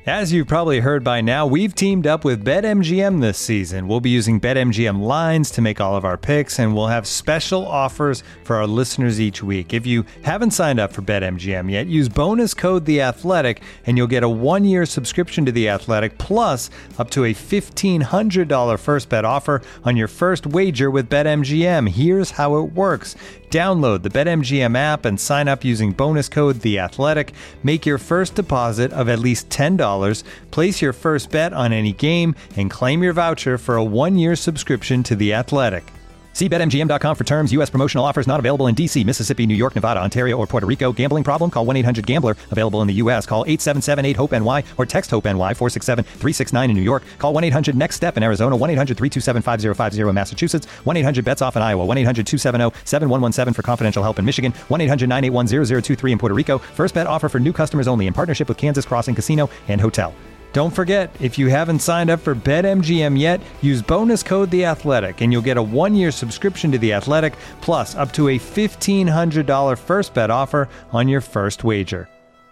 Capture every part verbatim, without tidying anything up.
As you've probably heard by now, we've teamed up with BetMGM this season. We'll be using BetMGM lines to make all of our picks, and we'll have special offers for our listeners each week. If you haven't signed up for BetMGM yet, use bonus code The Athletic, and you'll get a one-year subscription to The Athletic, plus up to a fifteen hundred dollars first bet offer on your first wager with BetMGM. Here's how it works. Download the BetMGM app and sign up using bonus code The Athletic. Make your first deposit of at least ten dollars, place your first bet on any game, and claim your voucher for a one-year subscription to The Athletic. See Bet M G M dot com for terms. U S promotional offers not available in D C, Mississippi, New York, Nevada, Ontario, or Puerto Rico. Gambling problem? Call one eight hundred gambler. Available in the U S. Call eight seven seven eight hope N Y or text HOPE-NY four six seven three six nine in New York. Call one eight hundred next step in Arizona. one eight hundred three two seven five zero five zero in Massachusetts. one eight hundred bets off in Iowa. one eight hundred two seven zero seven one one seven for confidential help in Michigan. one eight hundred nine eight one zero zero two three in Puerto Rico. First bet offer for new customers only in partnership with Kansas Crossing Casino and Hotel. Don't forget, if you haven't signed up for BetMGM yet, use bonus code The Athletic, and you'll get a one-year subscription to The Athletic, plus up to a fifteen hundred dollars first bet offer on your first wager.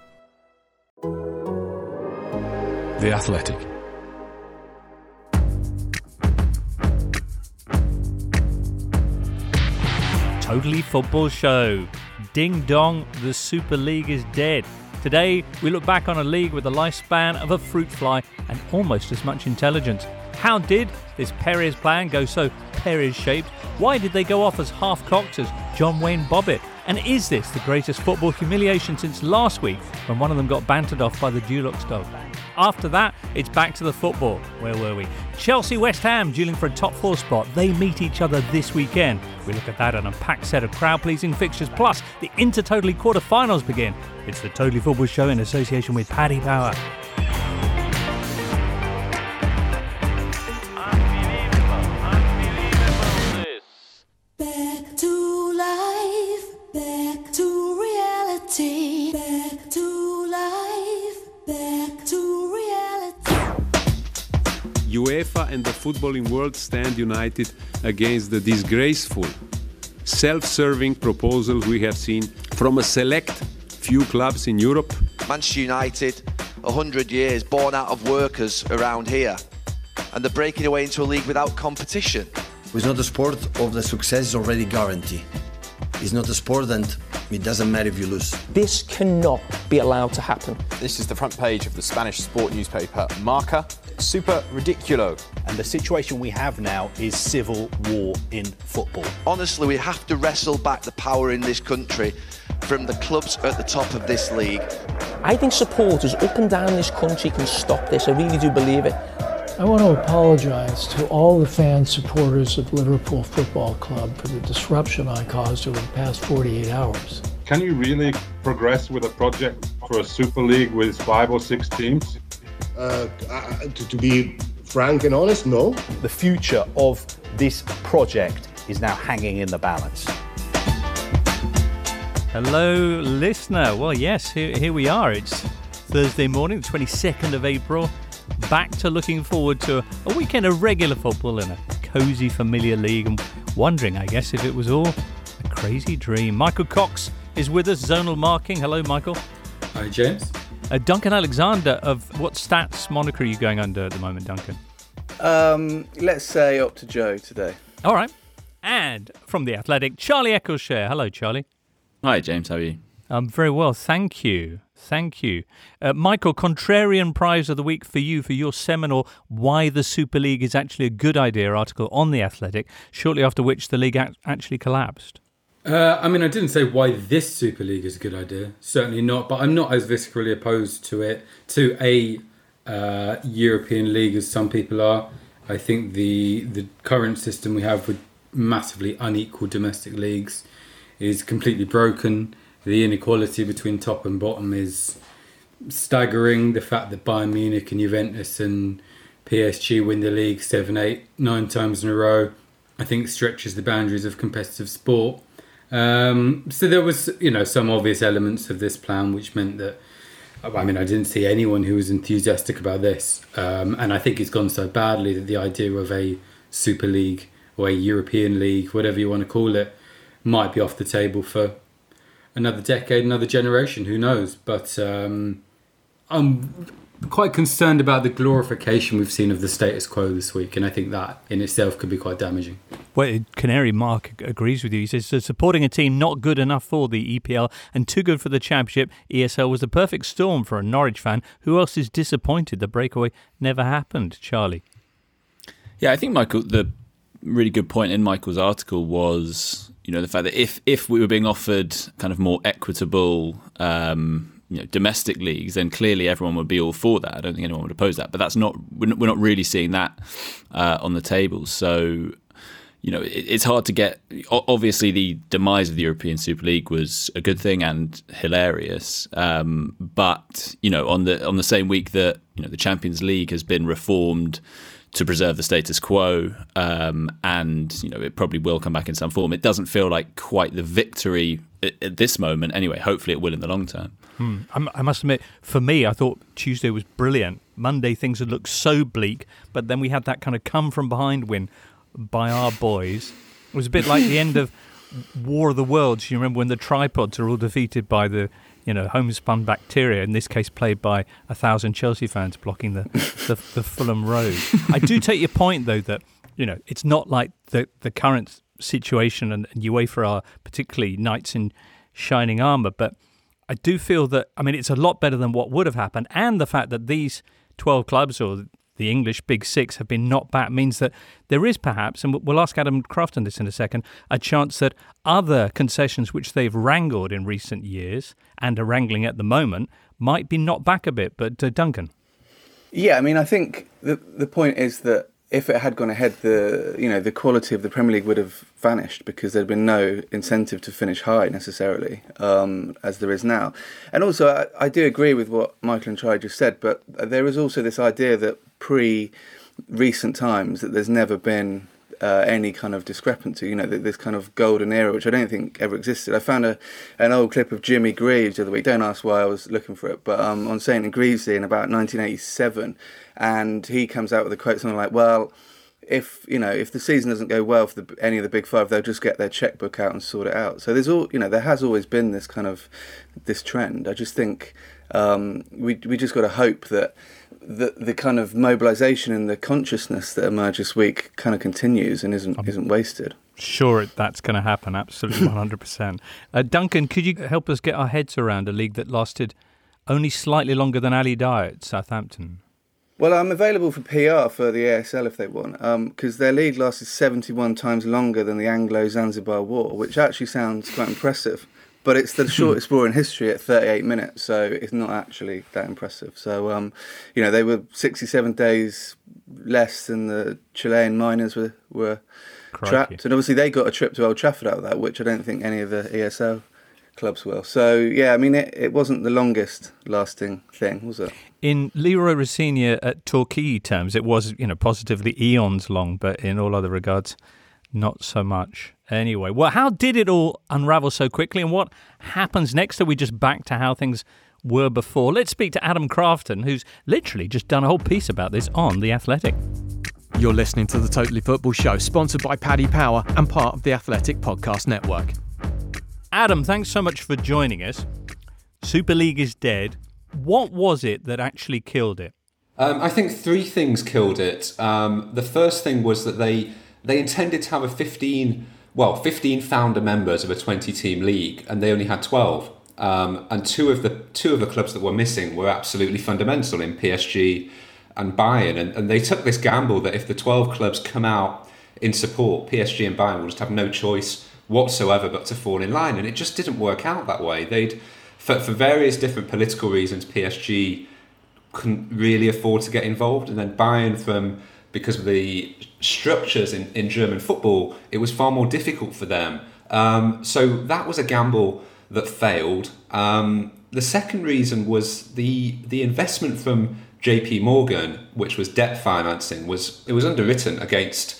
The Athletic. Totally Football Show. Ding dong, the Super League is dead. Today, we look back on a league with the lifespan of a fruit fly and almost as much intelligence. How did this Perez plan go so Perez-shaped? Why did they go off as half-cocked as John Wayne Bobbitt? And is this the greatest football humiliation since last week when one of them got bantered off by the Dulux dog? After that, it's back to the football. Where were we? Chelsea West Ham dueling for a top four spot. They meet each other this weekend. We look at that and a packed set of crowd-pleasing fixtures. Plus, the Inter-Totally quarter-finals begin. It's the Totally Football Show in association with Paddy Power. Back to life, back to reality, back to life, back to reality. UEFA and the footballing world stand united against the disgraceful, self-serving proposals we have seen from a select few clubs in Europe. Manchester United, one hundred years, born out of workers around here, and they're breaking away into a league without competition. It's not a sport of the success is already guaranteed. It's not a sport and it doesn't matter if you lose. This cannot be allowed to happen. This is the front page of the Spanish sport newspaper Marca. Super ridiculo. And the situation we have now is civil war in football. Honestly, we have to wrestle back the power in this country from the clubs at the top of this league. I think supporters up and down this country can stop this. I really do believe it. I want to apologise to all the fan supporters of Liverpool Football Club for the disruption I caused over the past forty-eight hours. Can you really progress with a project for a Super League with five or six teams? Uh, uh, to, to be frank and honest, no. The future of this project is now hanging in the balance. Hello, listener. Well, yes, here, here we are. It's Thursday morning, the twenty-second of April. Back to looking forward to a, a weekend of regular football in a cosy, familiar league, and wondering, I guess, if it was all a crazy dream. Michael Cox is with us, Zonal Marking. Hello, Michael. Hi, James. Uh, Duncan Alexander, of what stats moniker are you going under at the moment, Duncan? Um, let's say up to Joe today. All right. And from The Athletic, Charlie Eccleshare. Hello, Charlie. Hi, James. How are you? I'm very well, thank you. Thank you. Uh, Michael, contrarian prize of the week for you for your seminal Why the Super League is Actually a Good Idea article on The Athletic, shortly after which the league act- actually collapsed. Uh, I mean, I didn't say why this Super League is a good idea. Certainly not. But I'm not as viscerally opposed to it, to a uh, European league as some people are. I think the the current system we have with massively unequal domestic leagues is completely broken. The inequality between top and bottom is staggering. The fact that Bayern Munich and Juventus and P S G win the league seven, eight, nine times in a row, I think stretches the boundaries of competitive sport. Um, so there was, you know, some obvious elements of this plan which meant that, I mean, I didn't see anyone who was enthusiastic about this. Um, and I think it's gone so badly that the idea of a Super League or a European League, whatever you want to call it, might be off the table for another decade, another generation, who knows. But um, I'm quite concerned about the glorification we've seen of the status quo this week, and I think that in itself could be quite damaging. Well, Canary Mark agrees with you. He says, so supporting a team not good enough for the E P L and too good for the Championship, E S L was the perfect storm for a Norwich fan. Who else is disappointed the breakaway never happened? Charlie? Yeah, I think, Michael, the really good point in Michael's article was, you know, the fact that if, if we were being offered kind of more equitable um you know, domestic leagues, then clearly everyone would be all for that. I don't think anyone would oppose that, but that's not, we're not, we're not really seeing that uh, on the table. So, you know, it, it's hard to get, obviously the demise of the European Super League was a good thing and hilarious. Um, but, you know, on the, on the same week that, you know, the Champions League has been reformed to preserve the status quo, um, and, you know, it probably will come back in some form. It doesn't feel like quite the victory at, at this moment. Anyway, hopefully it will in the long term. Hmm. I must admit, for me, I thought Tuesday was brilliant. Monday, things had looked so bleak, but then we had that kind of come-from-behind win by our boys. It was a bit like the end of War of the Worlds. You remember when the tripods are all defeated by the, you know, homespun bacteria, in this case played by a thousand Chelsea fans blocking the, the, the Fulham Road. I do take your point, though, that, you know, it's not like the, the current situation and, and UEFA are particularly knights in shining armour, but I do feel that, I mean, it's a lot better than what would have happened. And the fact that these twelve clubs, or the English Big Six, have been knocked back means that there is perhaps, and we'll ask Adam Crafton this in a second, a chance that other concessions which they've wrangled in recent years and are wrangling at the moment might be knocked back a bit. But uh, Duncan? Yeah, I mean, I think the the point is that if it had gone ahead, the you know the quality of the Premier League would have vanished because there'd been no incentive to finish high necessarily, um, as there is now. And also, I, I do agree with what Michael and Charlie just said, but there is also this idea that pre-recent times that there's never been uh, any kind of discrepancy. You know, this kind of golden era, which I don't think ever existed. I found a an old clip of Jimmy Greaves the other week. Don't ask why I was looking for it, but um, on Saint and Greavesy in about nineteen eighty-seven. And he comes out with a quote something like, well, if you know if the season doesn't go well for the, any of the big five, they'll just get their checkbook out and sort it out. So there's all you know there has always been this kind of this trend. I just think um, we we just got to hope that the the kind of mobilisation and the consciousness that emerged this week kind of continues and isn't um, isn't wasted. Sure, that's going to happen. Absolutely, one hundred percent. Uh, Duncan, could you help us get our heads around a league that lasted only slightly longer than Ali Dyer at Southampton? Well, I'm available for P R for the A S L if they want, because um, their league lasted seventy-one times longer than the Anglo-Zanzibar War, which actually sounds quite impressive. But it's the shortest war in history at thirty-eight minutes, so it's not actually that impressive. So, um, you know, they were sixty-seven days less than the Chilean miners were, were trapped. And obviously they got a trip to Old Trafford out of that, which I don't think any of the E S L clubs will. So, yeah, I mean, it, it wasn't the longest lasting thing, was it? In Leroy Rossini at Torquay terms, it was, you know, positively eons long, but in all other regards, not so much. Anyway, well, how did it all unravel so quickly, and what happens next? Are we just back to how things were before? Let's speak to Adam Crafton, who's literally just done a whole piece about this on The Athletic. You're listening to The Totally Football Show, sponsored by Paddy Power and part of The Athletic Podcast Network. Adam, thanks so much for joining us. Super League is dead. What was it that actually killed it? Um, I think three things killed it. Um, the first thing was that they they intended to have a fifteen, well, fifteen founder members of a twenty-team league, and they only had twelve. Um, and two of the two of the clubs that were missing were absolutely fundamental in P S G and Bayern. And, and they took this gamble that if the twelve clubs come out in support, P S G and Bayern will just have no choice whatsoever but to fall in line. And it just didn't work out that way. They'd For, for various different political reasons, P S G couldn't really afford to get involved. And then Bayern, from because of the structures in, in German football, it was far more difficult for them. Um, so that was a gamble that failed. Um, the second reason was the the investment from J P Morgan, which was debt financing, was it was underwritten against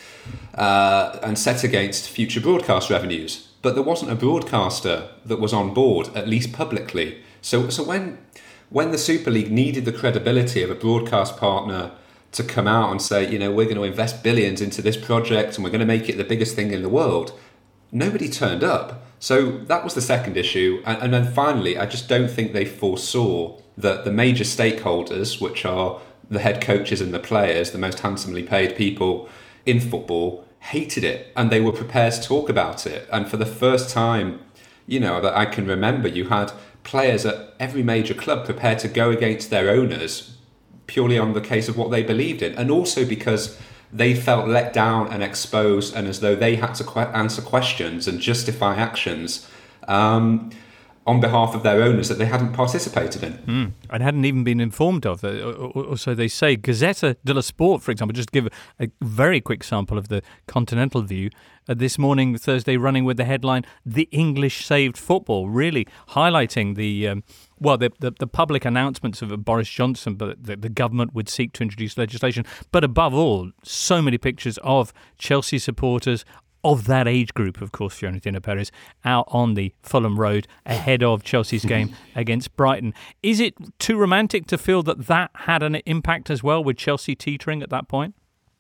uh, and set against future broadcast revenues. But there wasn't a broadcaster that was on board, at least publicly. So so when when the Super League needed the credibility of a broadcast partner to come out and say, you know, we're going to invest billions into this project and we're going to make it the biggest thing in the world, nobody turned up. So that was the second issue. And, and then finally, I just don't think they foresaw that the major stakeholders, which are the head coaches and the players, the most handsomely paid people in football, hated it. And they were prepared to talk about it. And for the first time, you know, that I can remember, you had players at every major club prepared to go against their owners purely on the case of what they believed in. And also because they felt let down and exposed, and as though they had to que- answer questions and justify actions um, on behalf of their owners that they hadn't participated in. Mm. And hadn't even been informed of. Or, or, or so they say. Gazzetta dello Sport, for example, just to give a very quick sample of the continental view, uh, this morning, Thursday, running with the headline, "The English Saved Football," really highlighting the... Um, Well, the, the the public announcements of Boris Johnson, but the, the government would seek to introduce legislation. But above all, so many pictures of Chelsea supporters of that age group, of course, Fiorentina Perez, out on the Fulham Road ahead of Chelsea's game against Brighton. Is it too romantic to feel that that had an impact as well, with Chelsea teetering at that point?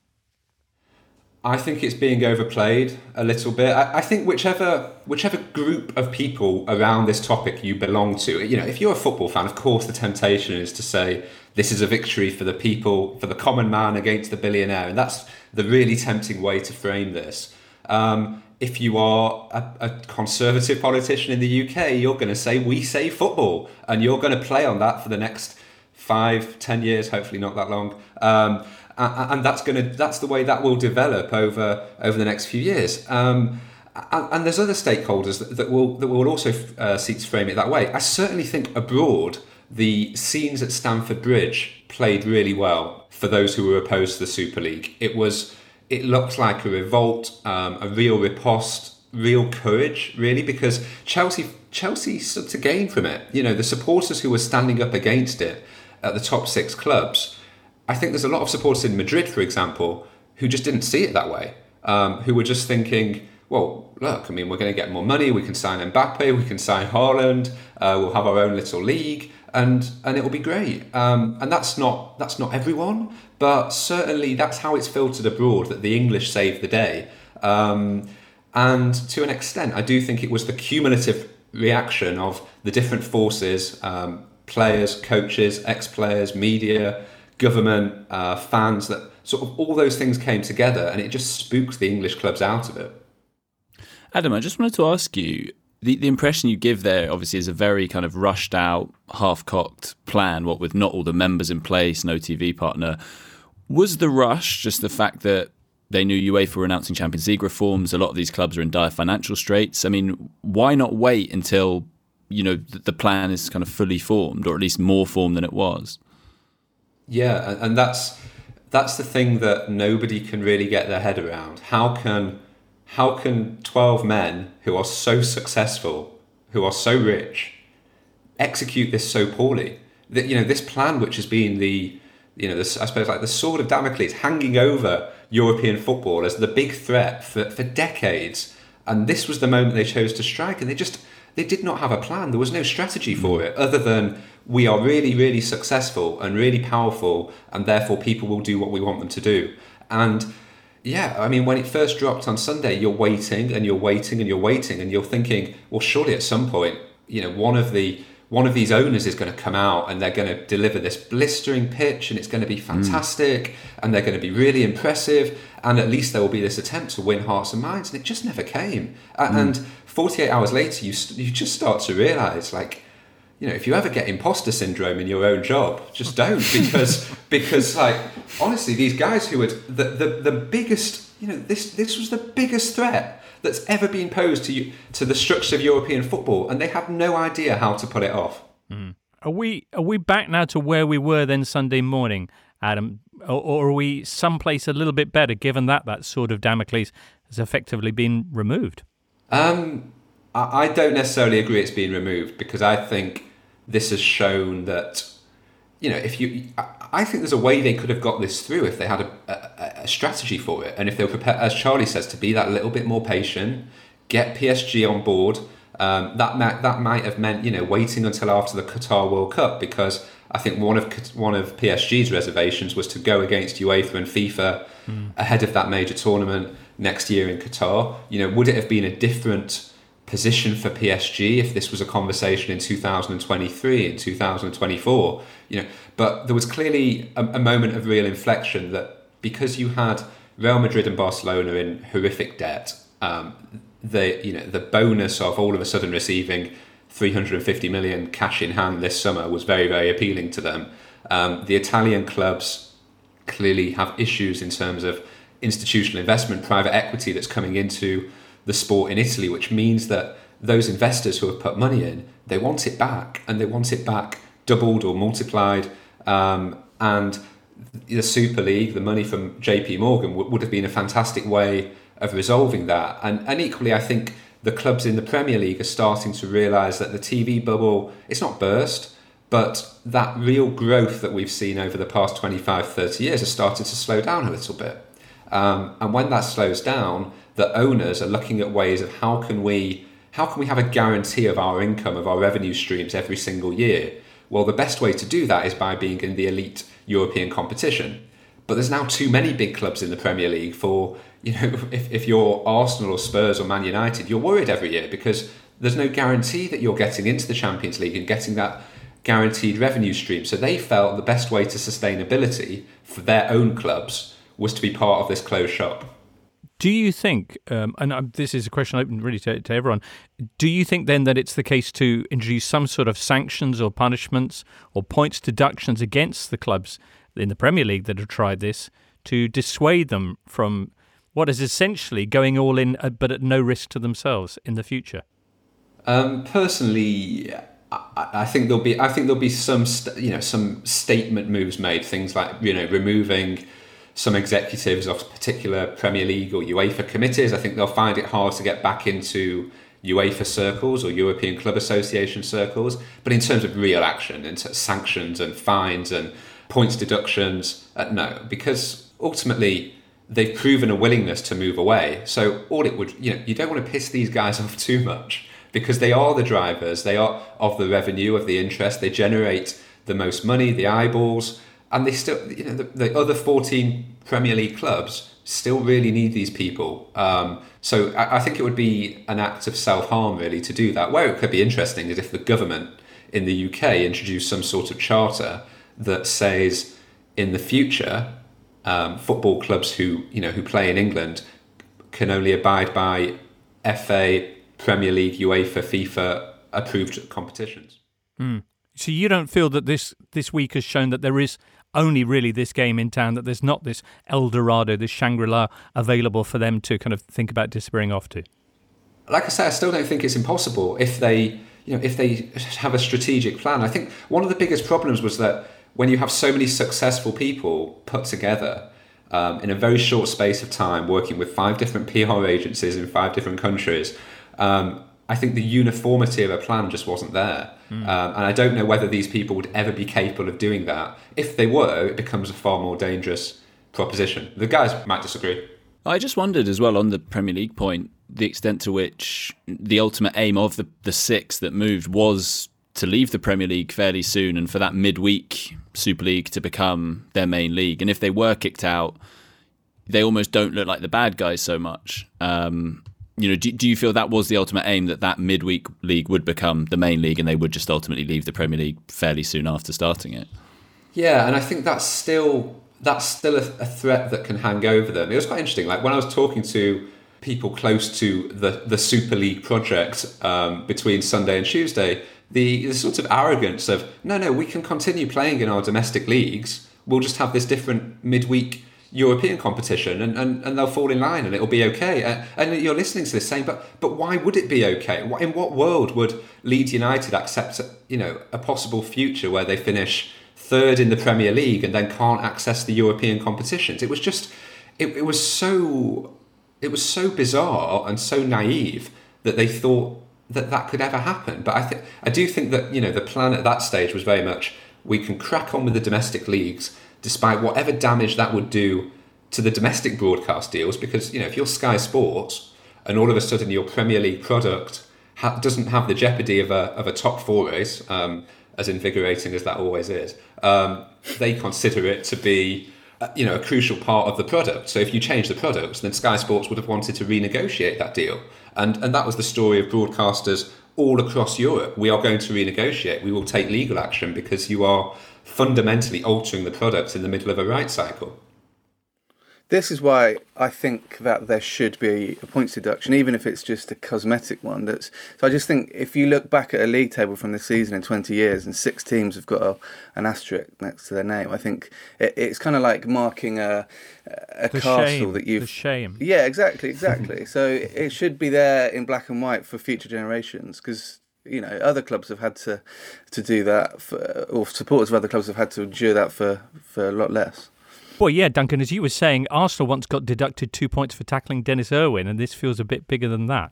I think it's being overplayed a little bit. I, I think whichever whichever group of people around this topic you belong to, you know, if you're a football fan, of course the temptation is to say this is a victory for the people, for the common man against the billionaire, and that's the really tempting way to frame this. Um, if you are a, a conservative politician in the U K, you're going to say we save football, and you're going to play on that for the next five, ten years, hopefully not that long. Um, And that's going to that's the way that will develop over over the next few years. Um, and, and there's other stakeholders that, that will that will also uh, seek to frame it that way. I certainly think abroad, the scenes at Stamford Bridge played really well for those who were opposed to the Super League. It was it looked like a revolt, um, a real riposte, real courage, really, because Chelsea Chelsea stood to gain from it. You know, the supporters who were standing up against it at the top six clubs. I think there's a lot of supporters in Madrid, for example, who just didn't see it that way, um, who were just thinking, well, look, I mean, we're going to get more money, we can sign Mbappe, we can sign Haaland, uh, we'll have our own little league, and and it will be great. Um, and that's not that's not everyone, but certainly that's how it's filtered abroad, that the English saved the day. Um, and to an extent, I do think it was the cumulative reaction of the different forces, um, players, coaches, ex-players, media, government, uh, fans, that sort of all those things came together, and it just spooked the English clubs out of it. Adam, I just wanted to ask you, the, the impression you give there obviously is a very kind of rushed out, half-cocked plan, what with not all the members in place, no T V partner. Was the rush just the fact that they knew UEFA were announcing Champions League reforms, a lot of these clubs are in dire financial straits? I mean, why not wait until, you know, the plan is kind of fully formed, or at least more formed than it was? Yeah, and that's that's the thing that nobody can really get their head around. How can how can twelve men who are so successful, who are so rich, execute this so poorly? That, you know, this plan, which has been the, you know, this, I suppose like the sword of Damocles hanging over European football as the big threat for, for decades, and this was the moment they chose to strike, and they just they did not have a plan. There was no strategy for it other than, we are really, really successful and really powerful, and therefore people will do what we want them to do. And yeah, I mean, when it first dropped on Sunday, you're waiting and you're waiting and you're waiting, and you're thinking, well, surely at some point, you know, one of the one of these owners is going to come out and they're going to deliver this blistering pitch, and it's going to be fantastic, mm. and they're going to be really impressive, and at least there will be this attempt to win hearts and minds, and it just never came. Mm. And forty-eight hours later, you you just start to realise, like, you know, if you ever get imposter syndrome in your own job, just don't, because because like honestly, these guys who had the, the the biggest, you know, this this was the biggest threat that's ever been posed to you, to the structure of European football, and they had no idea how to put it off. Mm. Are we are we back now to where we were then Sunday morning, Adam, or, or are we someplace a little bit better, given that that sword of Damocles has effectively been removed? Um. I don't necessarily agree it's been removed, because I think this has shown that, you know, if you, I think there's a way they could have got this through if they had a, a, a strategy for it, and if they were prepared, as Charlie says, to be that little bit more patient, get P S G on board. Um, that might, that might have meant, you know, waiting until after the Qatar World Cup, because I think one of one of P S G's reservations was to go against UEFA and FIFA mm. ahead of that major tournament next year in Qatar. You know, would it have been a different position for P S G if this was a conversation in two thousand twenty-three, in two thousand twenty-four, you know. But there was clearly a, a moment of real inflection that because you had Real Madrid and Barcelona in horrific debt, um, the you know the bonus of all of a sudden receiving three hundred fifty million cash in hand this summer was very, very appealing to them. Um, the Italian clubs clearly have issues in terms of institutional investment, private equity that's coming into the sport in Italy, which means that those investors who have put money in, they want it back, and they want it back doubled or multiplied. Um, and the Super League, the money from J P Morgan, w- would have been a fantastic way of resolving that. And, and equally, I think the clubs in the Premier League are starting to realise that the T V bubble, it's not burst, but that real growth that we've seen over the past twenty-five, thirty years has started to slow down a little bit. Um, and when that slows down, the owners are looking at ways of how can we how can we have a guarantee of our income, of our revenue streams every single year? Well, the best way to do that is by being in the elite European competition. But there's now too many big clubs in the Premier League for, you know, if, if you're Arsenal or Spurs or Man United, you're worried every year because there's no guarantee that you're getting into the Champions League and getting that guaranteed revenue stream. So they felt the best way to sustainability for their own clubs was to be part of this closed shop. Do you think, um, and um, this is a question open really to, to everyone, do you think then that it's the case to introduce some sort of sanctions or punishments or points deductions against the clubs in the Premier League that have tried this to dissuade them from what is essentially going all in uh, but at no risk to themselves in the future? Um, personally, I, I think there'll be I think there'll be some st- you know some statement moves made, things like you know removing some executives of particular Premier League or UEFA committees. I think they'll find it hard to get back into UEFA circles or European Club Association circles. But in terms of real action, in terms of sanctions and fines and points deductions, uh, no, because ultimately they've proven a willingness to move away. So all it would, you know, you don't want to piss these guys off too much because they are the drivers, they are of the revenue, of the interest, they generate the most money, the eyeballs. And they still, you know, the, the other fourteen Premier League clubs still really need these people. Um, so I, I think it would be an act of self-harm, really, to do that. Where it could be interesting is if the government in the U K introduced some sort of charter that says, in the future, um, football clubs who, you know, who play in England can only abide by F A, Premier League, UEFA, FIFA approved competitions. Mm. So you don't feel that this, this week has shown that there is only really this game in town, that there's not this El Dorado, this Shangri-La available for them to kind of think about disappearing off to? Like I say, I still don't think it's impossible if they, you know, if they have a strategic plan. I think one of the biggest problems was that when you have so many successful people put together um, in a very short space of time, working with five different P R agencies in five different countries, um, I think the uniformity of a plan just wasn't there. Mm. Um, and I don't know whether these people would ever be capable of doing that. If they were, it becomes a far more dangerous proposition. The guys might disagree. I just wondered as well on the Premier League point, the extent to which the ultimate aim of the, the six that moved was to leave the Premier League fairly soon and for that midweek Super League to become their main league. And if they were kicked out, they almost don't look like the bad guys so much. Um, you know, do, do you feel that was the ultimate aim, that that midweek league would become the main league and they would just ultimately leave the Premier League fairly soon after starting it? Yeah, and I think that's still that's still a, a threat that can hang over them. It was quite interesting. Like when I was talking to people close to the, the Super League project um, between Sunday and Tuesday, the, the sort of arrogance of, no, no, we can continue playing in our domestic leagues. We'll just have this different midweek European competition and, and, and they'll fall in line and it'll be okay. Uh, and you're listening to this saying, but but why would it be okay? In what world would Leeds United accept, you know, a possible future where they finish third in the Premier League and then can't access the European competitions? It was just, it, it was so, it was so bizarre and so naive that they thought that that could ever happen. But I think I do think that, you know, the plan at that stage was very much, we can crack on with the domestic leagues despite whatever damage that would do to the domestic broadcast deals, because, you know, if you're Sky Sports and all of a sudden your Premier League product ha- doesn't have the jeopardy of a of a top four race, um, as invigorating as that always is, um, they consider it to be uh, you know, a crucial part of the product. So if you change the products, then Sky Sports would have wanted to renegotiate that deal. And and that was the story of broadcasters all across Europe. We are going to renegotiate. We will take legal action because you are fundamentally altering the product in the middle of a rights cycle. This is why I think that there should be a points deduction, even if it's just a cosmetic one. That's so I just think if you look back at a league table from this season in twenty years and six teams have got a, an asterisk next to their name, I think it, it's kind of like marking a, a the castle shame, that you've... The shame. Yeah, exactly, exactly. So it should be there in black and white for future generations, because, you know, other clubs have had to, to do that, for, or supporters of other clubs have had to endure that for, for a lot less. Well, yeah, Duncan, as you were saying, Arsenal once got deducted two points for tackling Dennis Irwin, and this feels a bit bigger than that.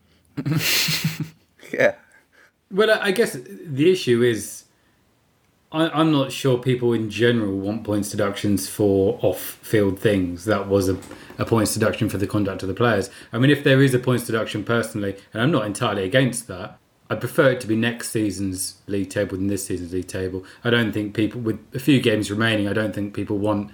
Yeah. Well, I guess the issue is I, I'm not sure people in general want points deductions for off-field things. That was a, a points deduction for the conduct of the players. I mean, if there is a points deduction personally, and I'm not entirely against that, I prefer it to be next season's league table than this season's league table. I don't think people, with a few games remaining, I don't think people want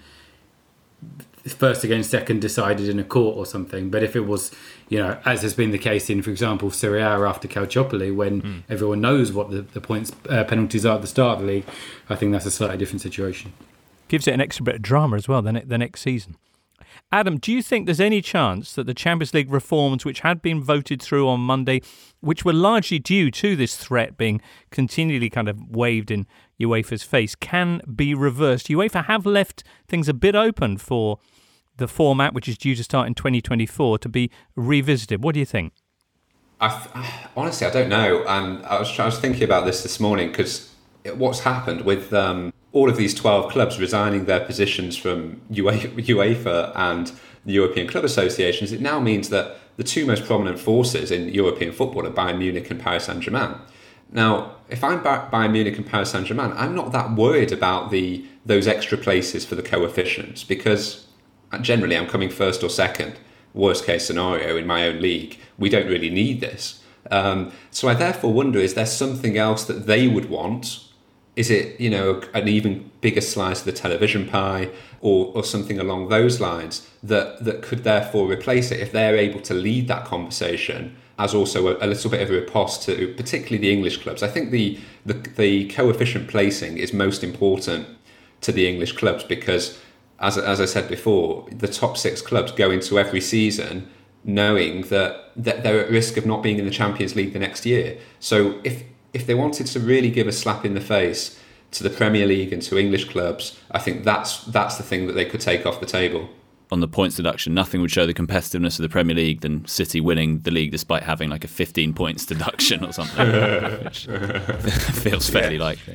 first against second decided in a court or something. But if it was, you know, as has been the case in, for example, Serie A after Calciopoli, when mm. everyone knows what the, the points uh, penalties are at the start of the league, I think that's a slightly different situation. Gives it an extra bit of drama as well the, the next season. Adam, do you think there's any chance that the Champions League reforms which had been voted through on Monday, which were largely due to this threat being continually kind of waved in UEFA's face, can be reversed? UEFA have left things a bit open for the format, which is due to start in twenty twenty-four, to be revisited. What do you think? I th- honestly, I don't know. And I was, I was thinking about this this morning because what's happened with um, all of these twelve clubs resigning their positions from UEFA and the European Club Associations, it now means that the two most prominent forces in European football are Bayern Munich and Paris Saint-Germain. Now, if I'm Bayern Munich and Paris Saint-Germain, I'm not that worried about the those extra places for the coefficients, because generally I'm coming first or second, worst case scenario, in my own league. We don't really need this. Um, so I therefore wonder, is there something else that they would want? Is it, you know, an even bigger slice of the television pie, or, or something along those lines that, that could therefore replace it if they're able to lead that conversation as also a, a little bit of a riposte to particularly the English clubs? I think the, the, the coefficient placing is most important to the English clubs because, as, as I said before, the top six clubs go into every season knowing that, that they're at risk of not being in the Champions League the next year. So if if they wanted to really give a slap in the face to the Premier League and to English clubs, I think that's that's the thing that they could take off the table. On the points deduction, nothing would show the competitiveness of the Premier League than City winning the league despite having like a fifteen points deduction or something, which feels fairly yeah. likely.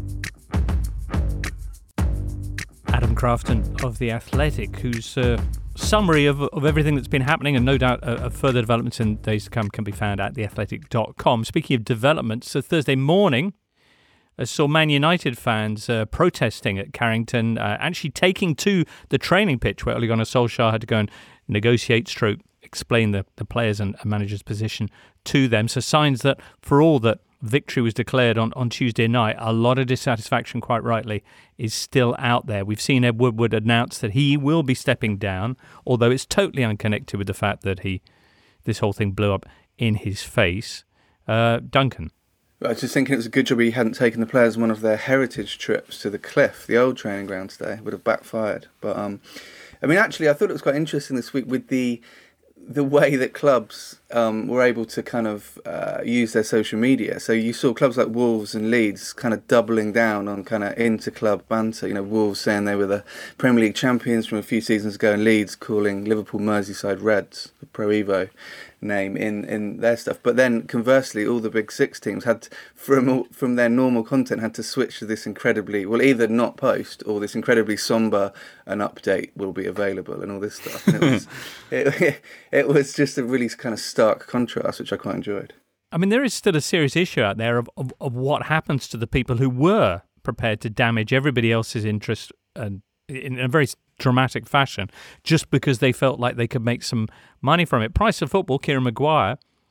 Adam Crafton of The Athletic, whose uh, summary of, of everything that's been happening, and no doubt uh, further developments in days to come, can be found at the athletic dot com. Speaking of developments, so Thursday morning uh, saw Man United fans uh, protesting at Carrington, uh, actually taking to the training pitch where Ole Gunnar Solskjaer had to go and negotiate, stroke, explain the, the players and manager's position to them. So signs that for all that victory was declared on, on Tuesday night, a lot of dissatisfaction, quite rightly, is still out there. We've seen Ed Woodward announce that he will be stepping down, although it's totally unconnected with the fact that he this whole thing blew up in his face. Uh, Duncan? I was just thinking it was a good job he hadn't taken the players on one of their heritage trips to the Cliff, the old training ground today. It would have backfired. But, um, I mean, actually, I thought it was quite interesting this week with the the way that clubs um, were able to kind of uh, use their social media. So you saw clubs like Wolves and Leeds kind of doubling down on kind of inter-club banter. You know, Wolves saying they were the Premier League champions from a few seasons ago, and Leeds calling Liverpool Merseyside Reds, the Pro Evo name, in, in their stuff. But then conversely, all the big six teams had to, from from their normal content had to switch to this incredibly, well, either not post or this incredibly somber an update will be available and all this stuff. And it was it, it was just a really kind of stark contrast, which I quite enjoyed. I mean, there is still a serious issue out there of, of, of what happens to the people who were prepared to damage everybody else's interest and in a very dramatic fashion just because they felt like they could make some money from it. Price of Football, Kieran Maguire,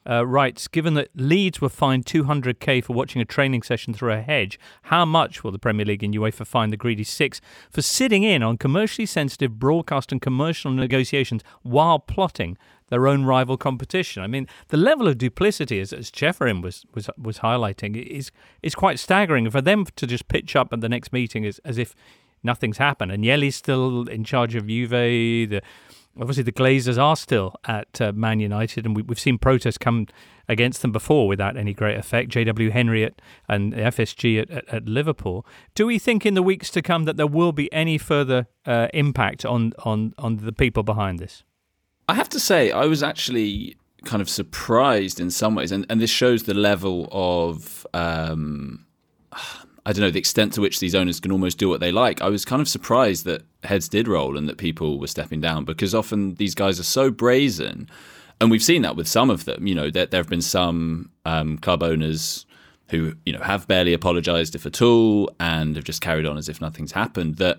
uh, writes, given that Leeds were fined two hundred k for watching a training session through a hedge, how much will the Premier League and UEFA fine the greedy six for sitting in on commercially sensitive broadcast and commercial negotiations while plotting their own rival competition? I mean, the level of duplicity, as, as Ceferin was, was was highlighting, is is quite staggering. For them to just pitch up at the next meeting as, as if nothing's happened. And Yeli's still in charge of Juve. The, obviously, the Glazers are still at uh, Man United, and we, we've seen protests come against them before without any great effect. J W Henry at, and F S G at, at, at Liverpool. Do we think in the weeks to come that there will be any further uh, impact on, on, on the people behind this? I have to say, I was actually kind of surprised in some ways, and, and this shows the level of, um, I don't know, the extent to which these owners can almost do what they like. I was kind of surprised that heads did roll and that people were stepping down, because often these guys are so brazen, and we've seen that with some of them. You know, there, there have been some um, club owners who, you know, have barely apologised, if at all, and have just carried on as if nothing's happened. That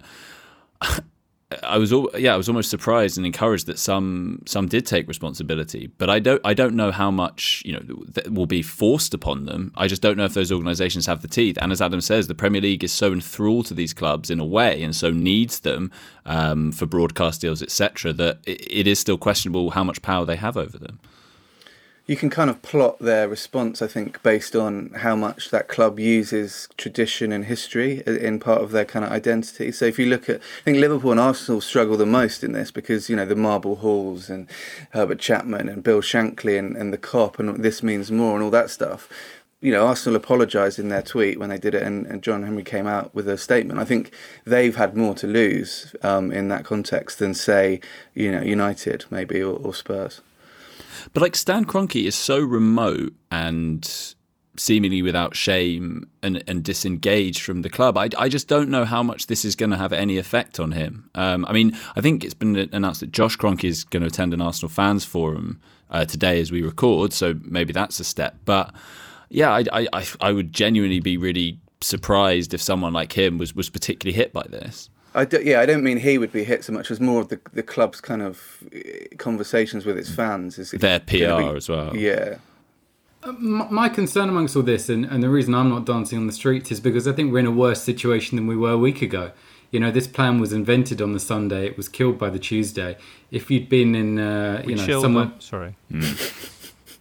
I was, yeah, I was almost surprised and encouraged that some some did take responsibility, but I don't I don't know how much, you know, that will be forced upon them. I just don't know if those organisations have the teeth. And as Adam says, the Premier League is so enthralled to these clubs in a way, and so needs them um, for broadcast deals, et cetera, that it, it is still questionable how much power they have over them. You can kind of plot their response, I think, based on how much that club uses tradition and history in part of their kind of identity. So if you look at, I think Liverpool and Arsenal struggle the most in this, because, you know, the Marble Halls and Herbert Chapman and Bill Shankly and, and the Kop and This Means More and all that stuff. You know, Arsenal apologised in their tweet when they did it, and, and John Henry came out with a statement. I think they've had more to lose um, in that context than, say, you know, United maybe or, or Spurs. But like Stan Kroenke is so remote and seemingly without shame and, and disengaged from the club. I, I just don't know how much this is going to have any effect on him. Um, I mean, I think it's been announced that Josh Kroenke is going to attend an Arsenal fans forum uh, today as we record, so maybe that's a step. But yeah, I, I, I would genuinely be really surprised if someone like him was, was particularly hit by this. I do, yeah, I don't mean he would be hit so much as more of the the club's kind of conversations with its fans. Is their P R be, as well. Yeah. Uh, my, my concern amongst all this, and, and the reason I'm not dancing on the streets, is because I think we're in a worse situation than we were a week ago. You know, this plan was invented on the Sunday. It was killed by the Tuesday. If you'd been in, uh, you we know, somewhere... Sorry. Mm.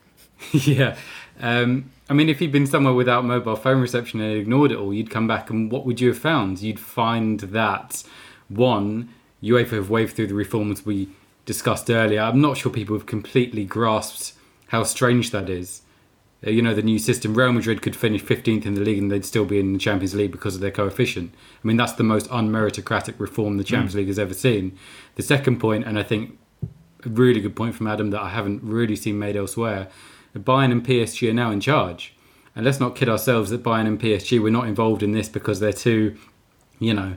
yeah. Um, I mean, if you'd been somewhere without mobile phone reception and ignored it all, you'd come back and what would you have found? You'd find that, one, UEFA have waved through the reforms we discussed earlier. I'm not sure people have completely grasped how strange that is. Uh, you know, the new system, Real Madrid could finish fifteenth in the league and they'd still be in the Champions League because of their coefficient. I mean, that's the most unmeritocratic reform the Champions mm. League has ever seen. The second point, and I think a really good point from Adam that I haven't really seen made elsewhere, Bayern and P S G are now in charge. And let's not kid ourselves that Bayern and P S G were not involved in this because they're too, you know,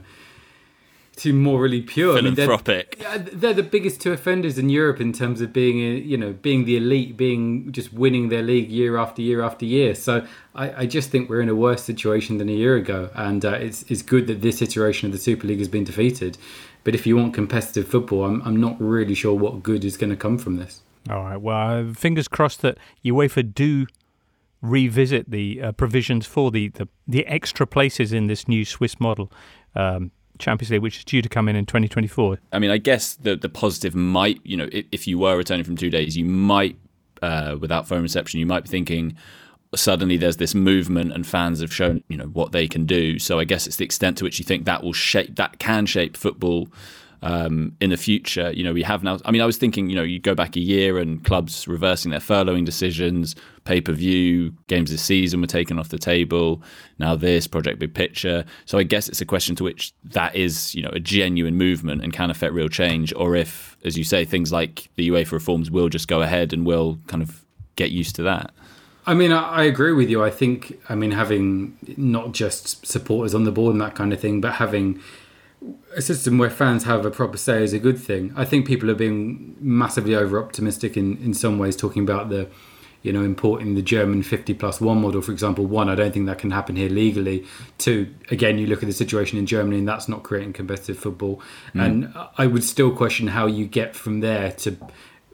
too morally pure. Philanthropic. I mean, they're, they're the biggest two offenders in Europe in terms of being, you know, being the elite, being just winning their league year after year after year. So I, I just think we're in a worse situation than a year ago. And uh, it's it's good that this iteration of the Super League has been defeated. But if you want competitive football, I'm I'm not really sure what good is going to come from this. All right, well, fingers crossed that UEFA do revisit the uh, provisions for the, the, the extra places in this new Swiss model um, Champions League, which is due to come in in twenty twenty-four. I mean, I guess the the positive might, you know, if, if you were returning from two days, you might, uh, without phone reception, you might be thinking, suddenly there's this movement and fans have shown, you know, what they can do. So I guess it's the extent to which you think that will shape, that can shape football Um, in the future. You know, we have now, I mean, I was thinking, you know, you go back a year and clubs reversing their furloughing decisions, pay-per-view, games this season were taken off the table, now this, Project Big Picture. So I guess it's a question to which that is, you know, a genuine movement and can affect real change, or if, as you say, things like the UEFA reforms will just go ahead and we'll kind of get used to that. I mean, I, I agree with you. I think, I mean, having not just supporters on the board and that kind of thing, but having a system where fans have a proper say is a good thing. I think people are being massively over-optimistic in, in some ways, talking about the, you know, importing the German fifty plus one model, for example. One, I don't think that can happen here legally. Two, again, you look at the situation in Germany and that's not creating competitive football. Mm. And I would still question how you get from there to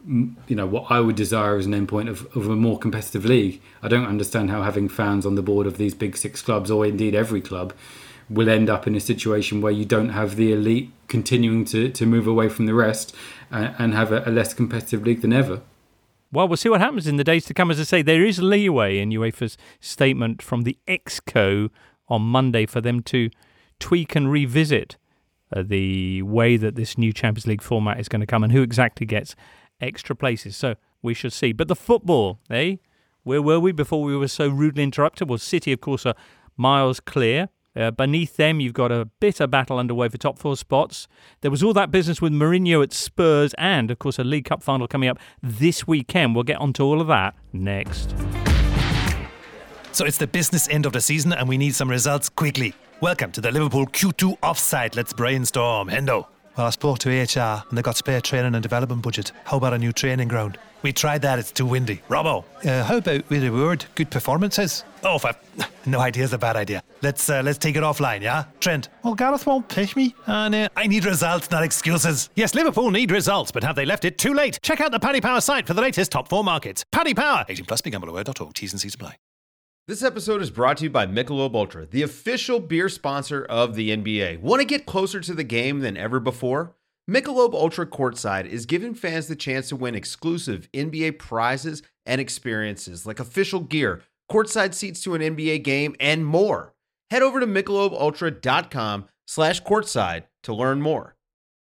you know, what I would desire as an endpoint of, of a more competitive league. I don't understand how having fans on the board of these big six clubs, or indeed every club, will end up in a situation where you don't have the elite continuing to, to move away from the rest and, and have a, a less competitive league than ever. Well, we'll see what happens in the days to come. As I say, there is leeway in UEFA's statement from the ExCo on Monday for them to tweak and revisit uh, the way that this new Champions League format is going to come and who exactly gets extra places. So we shall see. But the football, eh? Where were we before we were so rudely interrupted? Well, City, of course, are miles clear. Uh, beneath them, you've got a bitter battle underway for top four spots. There was all that business with Mourinho at Spurs and, of course, a League Cup final coming up this weekend. We'll get onto all of that next. So it's the business end of the season and we need some results quickly. Welcome to the Liverpool Q two offside. Let's brainstorm. Hendo. Well, I spoke to H R and they got spare training and development budget. How about a new training ground? We tried that, it's too windy. Robbo, uh, how about with a word, good performances? Oh, for, no idea is a bad idea. Let's uh, let's take it offline, yeah? Trent. Well, Gareth won't pick me. And uh, I need results, not excuses. Yes, Liverpool need results, but have they left it too late? Check out the Paddy Power site for the latest top four markets. Paddy Power! eighteen plus, be gamble aware dot org, T's and C's apply. This episode is brought to you by Michelob Ultra, the official beer sponsor of the N B A. Want to get closer to the game than ever before? Michelob Ultra Courtside is giving fans the chance to win exclusive N B A prizes and experiences like official gear, courtside seats to an N B A game, and more. Head over to michelob ultra dot com slash courtside to learn more.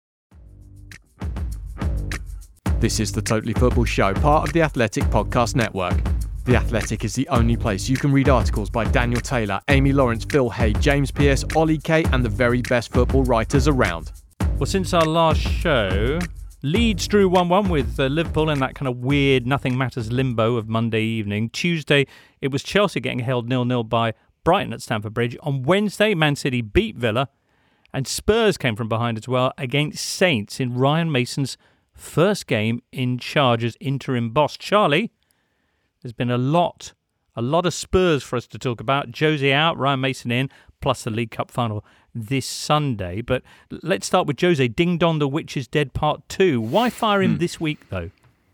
This is the Totally Football Show, part of the Athletic Podcast Network. The Athletic is the only place you can read articles by Daniel Taylor, Amy Lawrence, Phil Hay, James Pearce, Ollie Kay, and the very best football writers around. Well, since our last show, Leeds drew one one with uh, Liverpool in that kind of weird nothing matters limbo of Monday evening. Tuesday, it was Chelsea getting held nil nil by Brighton at Stamford Bridge. On Wednesday, Man City beat Villa, and Spurs came from behind as well against Saints in Ryan Mason's first game in charge as interim boss. Charlie, there's been a lot, a lot of Spurs for us to talk about. Jose out, Ryan Mason in, plus the League Cup final this Sunday. But let's start with Jose. Ding Dong, the Witch is Dead Part two. Why fire him hmm. this week, though?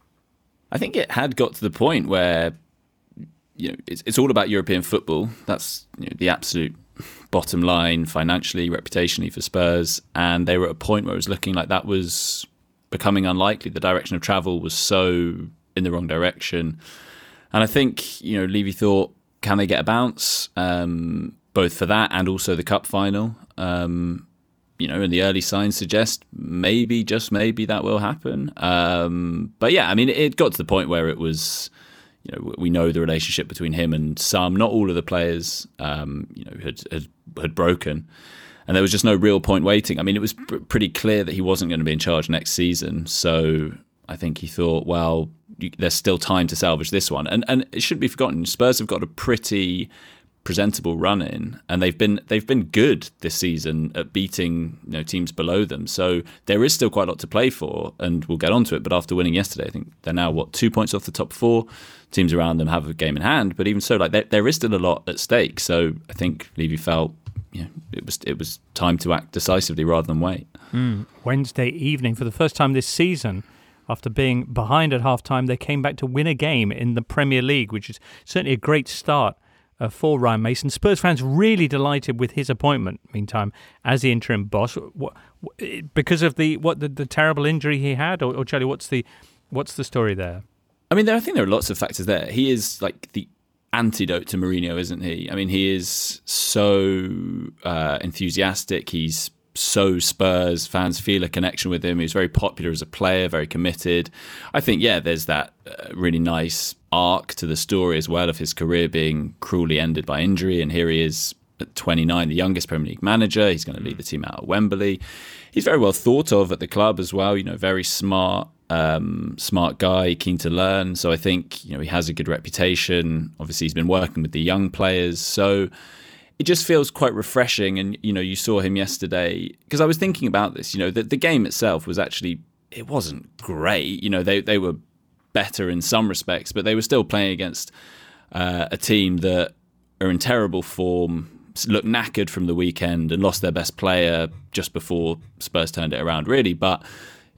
I think it had got to the point where, you know, it's, it's all about European football. That's, you know, the absolute bottom line financially, reputationally for Spurs. And they were at a point where it was looking like that was becoming unlikely. The direction of travel was so in the wrong direction. And I think, you know, Levy thought, can they get a bounce? Um, both for that and also the cup final. Um, you know, and the early signs suggest maybe, just maybe, that will happen. Um, but yeah, I mean, it got to the point where it was, you know, we know the relationship between him and some, not all of the players, um, you know, had, had had broken. And there was just no real point waiting. I mean, it was pr- pretty clear that he wasn't going to be in charge next season. So I think he thought, well, you, there's still time to salvage this one. And and it shouldn't be forgotten, Spurs have got a pretty presentable run in, and they've been they've been good this season at beating, you know, teams below them. So there is still quite a lot to play for, and we'll get onto it. But after winning yesterday, I think they're now what two points off the top four. Teams around them have a game in hand, but even so, like there, there is still a lot at stake. So I think Levy felt, you know, it was it was time to act decisively rather than wait. Mm. Wednesday evening, for the first time this season, after being behind at half-time, they came back to win a game in the Premier League, which is certainly a great start uh, for Ryan Mason. Spurs fans really delighted with his appointment, meantime, as the interim boss. What, what, because of the what the, the terrible injury he had? Or, or Charlie, what's the what's the story there? I mean, there, I think there are lots of factors there. He is like the antidote to Mourinho, isn't he? I mean, he is so uh, enthusiastic. He's so Spurs. Fans feel a connection with him. He's very popular as a player, very committed. I think, yeah, there's that uh, really nice arc to the story as well of his career being cruelly ended by injury. And here he is at twenty-nine, the youngest Premier League manager. He's going to lead the team out at Wembley. He's very well thought of at the club as well. You know, very smart. Um, smart guy, keen to learn. So I think, you know, he has a good reputation. Obviously, he's been working with the young players. So it just feels quite refreshing. And, you know, you saw him yesterday, because I was thinking about this, you know, the, the game itself was actually, it wasn't great. You know, they, they were better in some respects, but they were still playing against uh, a team that are in terrible form, looked knackered from the weekend and lost their best player just before Spurs turned it around, really. But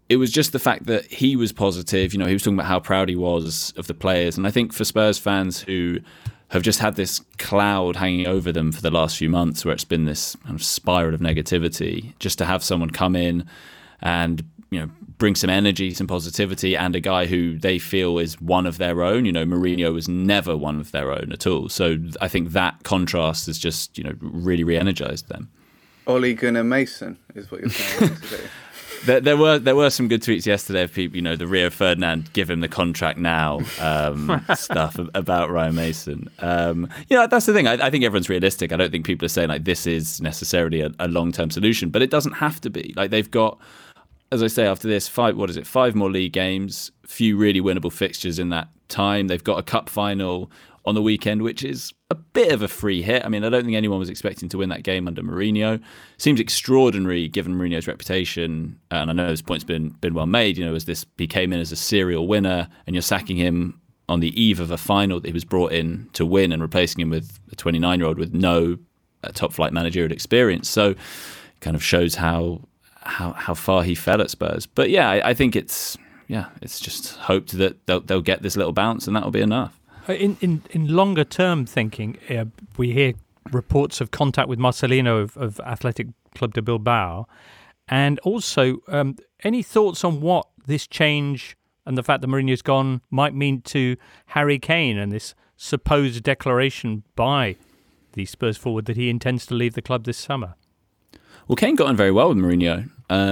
it was just the fact that he was positive. You know, he was talking about how proud he was of the players. And I think for Spurs fans who have just had this cloud hanging over them for the last few months where it's been this kind of spiral of negativity, just to have someone come in and, you know, bring some energy, some positivity, and a guy who they feel is one of their own. You know, Mourinho was never one of their own at all. So I think that contrast has just, you know, really re-energized them. Ole Gunnar Mason is what you're saying today. There, there were there were some good tweets yesterday of people, you know, the Rio Ferdinand give him the contract now um, stuff about Ryan Mason. Um, you know, that's the thing. I, I think everyone's realistic. I don't think people are saying like this is necessarily a, a long term solution, but it doesn't have to be. Like they've got, as I say, after this five, what is it, five more league games, few really winnable fixtures in that time. They've got a cup final on the weekend, which is a bit of a free hit. I mean, I don't think anyone was expecting to win that game under Mourinho. Seems extraordinary given Mourinho's reputation, and I know this point's been been well made. You know, as this he came in as a serial winner, and you're sacking him on the eve of a final that he was brought in to win, and replacing him with a twenty-nine-year-old with no uh, top flight managerial experience. So, it kind of shows how how how far he fell at Spurs. But yeah, I, I think it's yeah, it's just hoped that they'll they'll get this little bounce, and that'll be enough. In, in, in longer term thinking, uh, we hear reports of contact with Marcelino of, of Athletic Club de Bilbao. And also, um, any thoughts on what this change and the fact that Mourinho's gone might mean to Harry Kane and this supposed declaration by the Spurs forward that he intends to leave the club this summer? Well, Kane got on very well with Mourinho.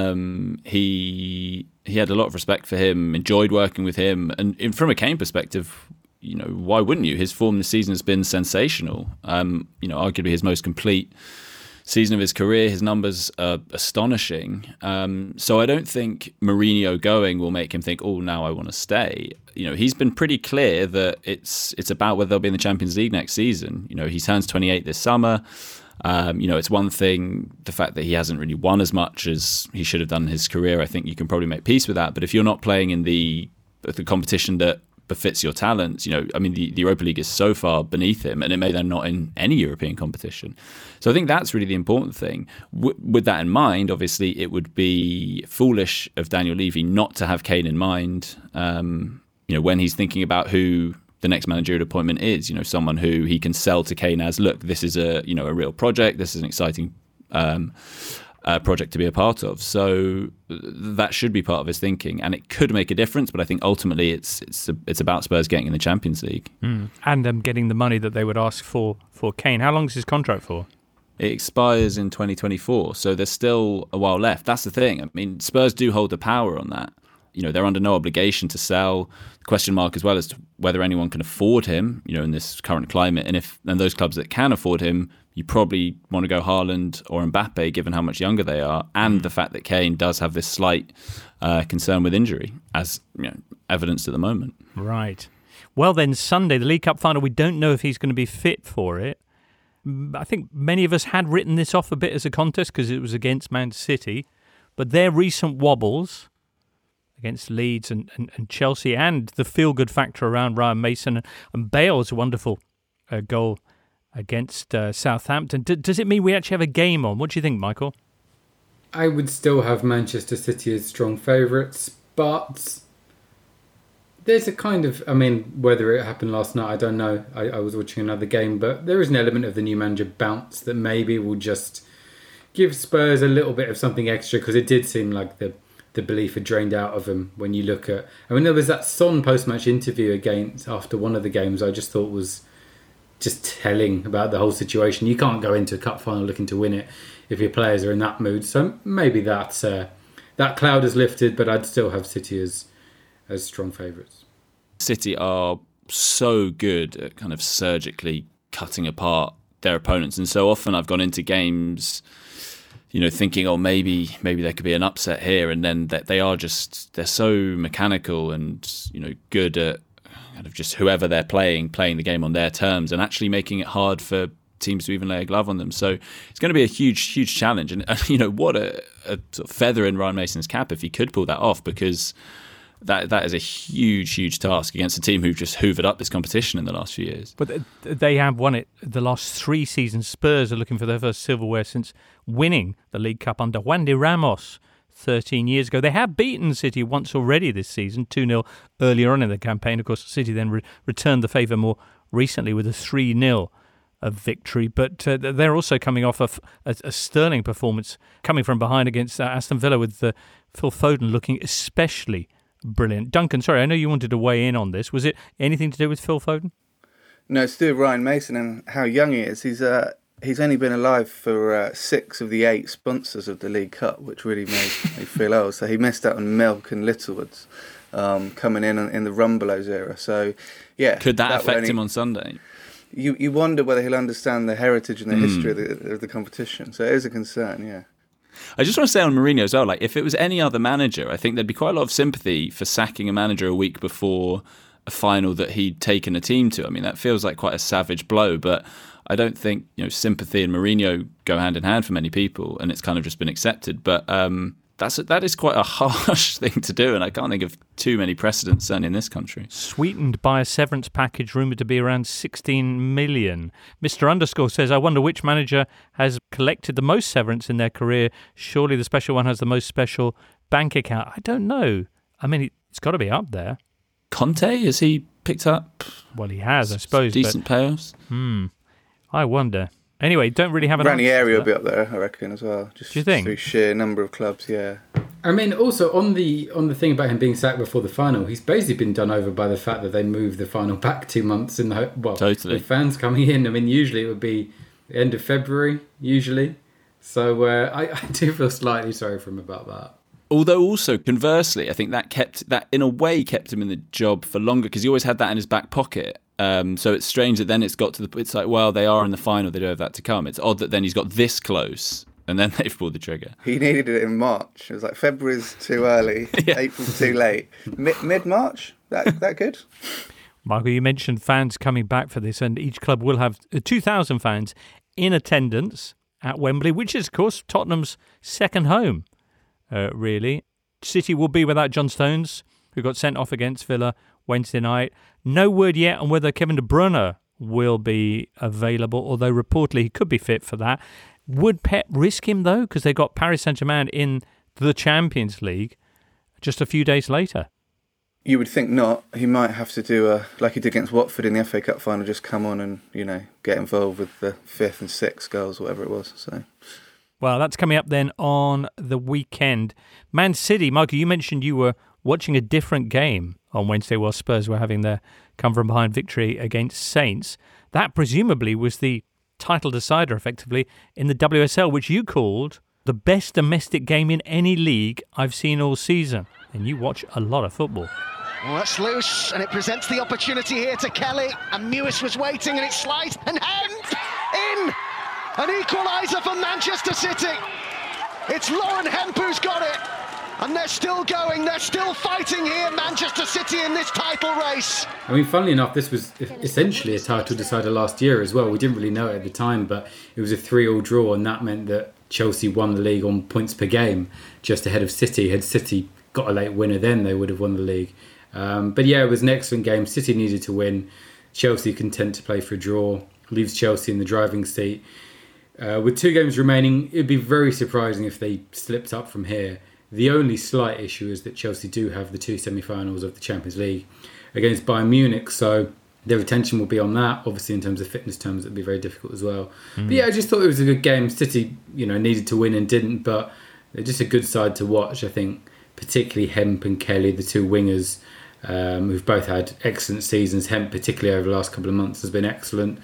Um, he he had a lot of respect for him, enjoyed working with him. And from a Kane perspective, you know, why wouldn't you? His form this season has been sensational. Um, you know, arguably his most complete season of his career. His numbers are astonishing. Um, so I don't think Mourinho going will make him think, oh, now I want to stay. You know, he's been pretty clear that it's it's about whether they'll be in the Champions League next season. You know, he turns twenty-eight this summer. Um, you know, it's one thing, the fact that he hasn't really won as much as he should have done in his career. I think you can probably make peace with that. But if you're not playing in the the competition that befits your talents, you know, I mean, the, the Europa League is so far beneath him, and it may then not in any European competition. So I think that's really the important thing. W- with that in mind, obviously, it would be foolish of Daniel Levy not to have Kane in mind, um, you know, when he's thinking about who the next managerial appointment is, you know, someone who he can sell to Kane as, look, this is a, you know, a real project. This is an exciting um Uh, project to be a part of. So that should be part of his thinking, and it could make a difference. But I think ultimately it's it's it's about Spurs getting in the Champions League mm. and um, getting the money that they would ask for for Kane. How long is his contract for? It expires in twenty twenty-four, so there's still a while left. That's the thing. I mean, Spurs do hold the power on that. You know, they're under no obligation to sell. The question mark as well as to whether anyone can afford him, you know, in this current climate. And if and those clubs that can afford him, you probably want to go Haaland or Mbappe, given how much younger they are, and the fact that Kane does have this slight uh, concern with injury, as you know, evidenced at the moment. Right. Well, then Sunday, the League Cup final, we don't know if he's going to be fit for it. I think many of us had written this off a bit as a contest because it was against Man City, but their recent wobbles against Leeds and, and, and Chelsea, and the feel-good factor around Ryan Mason and, and Bale's wonderful uh, goal against uh, Southampton. D- does it mean we actually have a game on? What do you think, Michael? I would still have Manchester City as strong favourites, but there's a kind of, I mean, whether it happened last night, I don't know. I, I was watching another game, but there is an element of the new manager bounce that maybe will just give Spurs a little bit of something extra, because it did seem like the the belief had drained out of him when you look at... I mean, there was that Son post-match interview against after one of the games I just thought was just telling about the whole situation. You can't go into a cup final looking to win it if your players are in that mood. So maybe that's, uh, that cloud has lifted, but I'd still have City as as strong favourites. City are so good at kind of surgically cutting apart their opponents, and so often I've gone into games, you know, thinking, oh, maybe maybe there could be an upset here, and then that they are just, they're so mechanical and, you know, good at kind of just whoever they're playing, playing the game on their terms and actually making it hard for teams to even lay a glove on them. So it's going to be a huge, huge challenge. And, and you know, what a, a sort of feather in Ryan Mason's cap if he could pull that off, because that that is a huge, huge task against a team who've just hoovered up this competition in the last few years. But they have won it the last three seasons. Spurs are looking for their first silverware since winning the League Cup under Juan de Ramos thirteen years ago. They have beaten City once already this season, two nil earlier on in the campaign. Of course, City then re- returned the favour more recently with a three nil of victory, but uh, they're also coming off a, a, a sterling performance coming from behind against uh, Aston Villa with uh, Phil Foden looking especially brilliant. Duncan, sorry, I know you wanted to weigh in on this. Was it anything to do with Phil Foden? No, it's to do with Ryan Mason and how young he is. He's uh, he's only been alive for uh, six of the eight sponsors of the League Cup, which really made me feel old. So he missed out on Milk and Littlewoods um, coming in in the Rumbelows era. So, yeah. Could that, that affect only... him on Sunday? You you wonder whether he'll understand the heritage and the mm. history of the, of the competition. So it is a concern, yeah. I just want to say on Mourinho as well, like if it was any other manager, I think there'd be quite a lot of sympathy for sacking a manager a week before a final that he'd taken a team to. I mean, that feels like quite a savage blow, but I don't think, you know, sympathy and Mourinho go hand in hand for many people, and it's kind of just been accepted. But um, that's that is quite a harsh thing to do, and I can't think of too many precedents, certainly in this country. Sweetened by a severance package rumoured to be around sixteen million. Mister Underscore says, I wonder which manager has collected the most severance in their career. Surely the special one has the most special bank account. I don't know. I mean, it's got to be up there. Conte, has he picked up? Well, he has, I suppose. Decent but, payoffs. Hmm. I wonder. Anyway, don't really have an Ranieri will be up there, I reckon, as well. Just Do you think? Through sheer number of clubs, yeah. I mean, also on the on the thing about him being sacked before the final, he's basically been done over by the fact that they moved the final back two months in the well, totally. With fans coming in. I mean, usually it would be the end of February, usually. So uh, I, I do feel slightly sorry for him about that. Although also conversely, I think that kept that in a way kept him in the job for longer because he always had that in his back pocket. Um, so it's strange that then it's got to the. It's like, well, they are in the final; they do have that to come. It's odd that then he's got this close, and then they've pulled the trigger. He needed it in March. It was like February's too early, yeah. April's too late. Mid mid March, that that good. Michael, you mentioned fans coming back for this, and each club will have two thousand fans in attendance at Wembley, which is, of course, Tottenham's second home. Uh, really, City will be without John Stones, who got sent off against Villa Wednesday night. No word yet on whether Kevin De Bruyne will be available, although reportedly he could be fit for that. Would Pep risk him, though? Because they got Paris Saint-Germain in the Champions League just a few days later. You would think not. He might have to do, a, like he did against Watford in the F A Cup final, just come on and, you know, get involved with the fifth and sixth goals, whatever it was. So, well, that's coming up then on the weekend. Man City, Michael, you mentioned you were watching a different game on Wednesday while Spurs were having their come-from-behind victory against Saints. That presumably was the title decider, effectively, in the W S L, which you called the best domestic game in any league I've seen all season. And you watch a lot of football. Well, that's loose, and it presents the opportunity here to Kelly. And Mewis was waiting, and it slides, and Hemp in! An equaliser for Manchester City. It's Lauren Hemp who's got it. And they're still going, they're still fighting here, Manchester City, in this title race. I mean, funnily enough, this was essentially a title decider last year as well. We didn't really know it at the time, but it was a three-all draw, and that meant that Chelsea won the league on points per game, just ahead of City. Had City got a late winner then, they would have won the league. Um, but yeah, it was an excellent game. City needed to win. Chelsea content to play for a draw. Leaves Chelsea in the driving seat. Uh, with two games remaining, it'd be very surprising if they slipped up from here. The only slight issue is that Chelsea do have the two semi-finals of the Champions League against Bayern Munich, so their attention will be on that. Obviously, in terms of fitness terms, it'd be very difficult as well. Mm. But yeah, I just thought it was a good game. City, you know, needed to win and didn't, but they're just a good side to watch. I think particularly Hemp and Kelly, the two wingers, um, who've both had excellent seasons. Hemp, particularly over the last couple of months, has been excellent.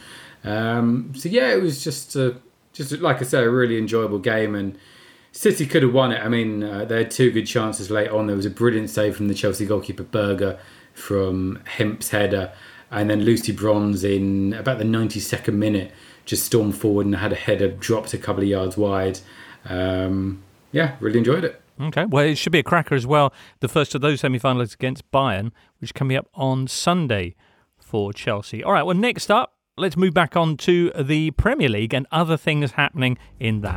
Um, so yeah, it was just a, just like I say, a really enjoyable game, and City could have won it. I mean, uh, they had two good chances late on. There was a brilliant save from the Chelsea goalkeeper Berger from Hemp's header, and then Lucy Bronze in about the ninety-second minute just stormed forward and had a header dropped a couple of yards wide. Um, yeah, really enjoyed it. Okay, well, it should be a cracker as well. The first of those semi-finals against Bayern, which is coming up on Sunday for Chelsea. All right, well, next up, let's move back on to the Premier League and other things happening in that.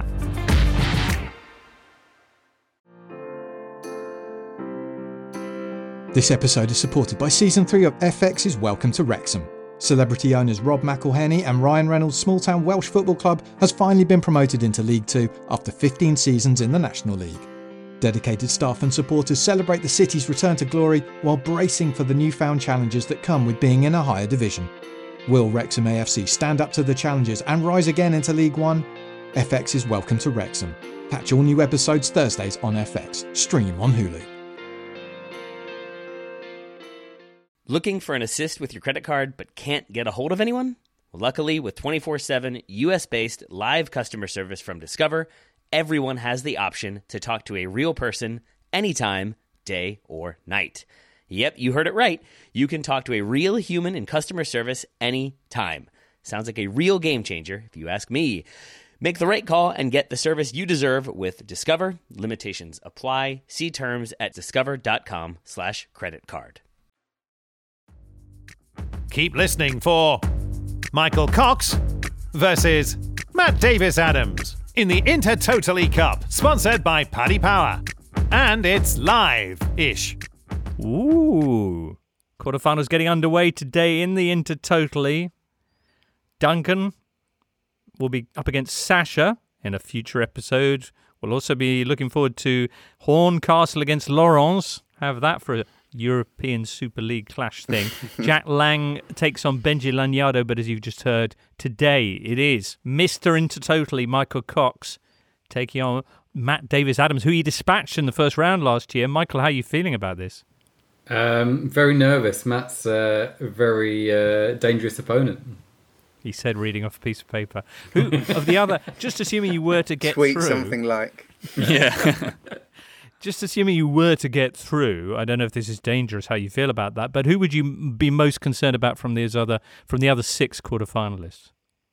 This episode is supported by Season three of F X's Welcome to Wrexham. Celebrity owners Rob McElhenney and Ryan Reynolds' small-town Welsh football club has finally been promoted into League Two after fifteen seasons in the National League. Dedicated staff and supporters celebrate the city's return to glory while bracing for the newfound challenges that come with being in a higher division. Will Wrexham A F C stand up to the challenges and rise again into League One? F X is Welcome to Wrexham. Catch all new episodes Thursdays on F X. Stream on Hulu. Looking for an assist with your credit card but can't get a hold of anyone? Well, luckily, with twenty-four seven U S-based live customer service from Discover, everyone has the option to talk to a real person anytime, day or night. Yep, you heard it right. You can talk to a real human in customer service anytime. Sounds like a real game changer, if you ask me. Make the right call and get the service you deserve with Discover. Limitations apply. See terms at discover.com slash credit card. Keep listening for Michael Cox versus Matt Davis-Adams in the Intertotally Cup, sponsored by Paddy Power. And it's live-ish. Ooh. Quarterfinals getting underway today in the Intertotally. Duncan will be up against Sasha in a future episode. We'll also be looking forward to Horncastle against Laurence. Have that for a European Super League clash thing. Jack Lang takes on Benji Lanyardo, but as you've just heard, today it is Mister Intertotally Michael Cox taking on Matt Davis-Adams, who he dispatched in the first round last year. Michael, how are you feeling about this? Um, very nervous. Matt's uh, a very uh, dangerous opponent. He said, reading off a piece of paper. Who of the other? Just assuming you were to get Tweet through. something like, yeah. Just assuming you were to get through, I don't know if this is dangerous, how you feel about that, but who would you be most concerned about from these other from the other six quarterfinalists?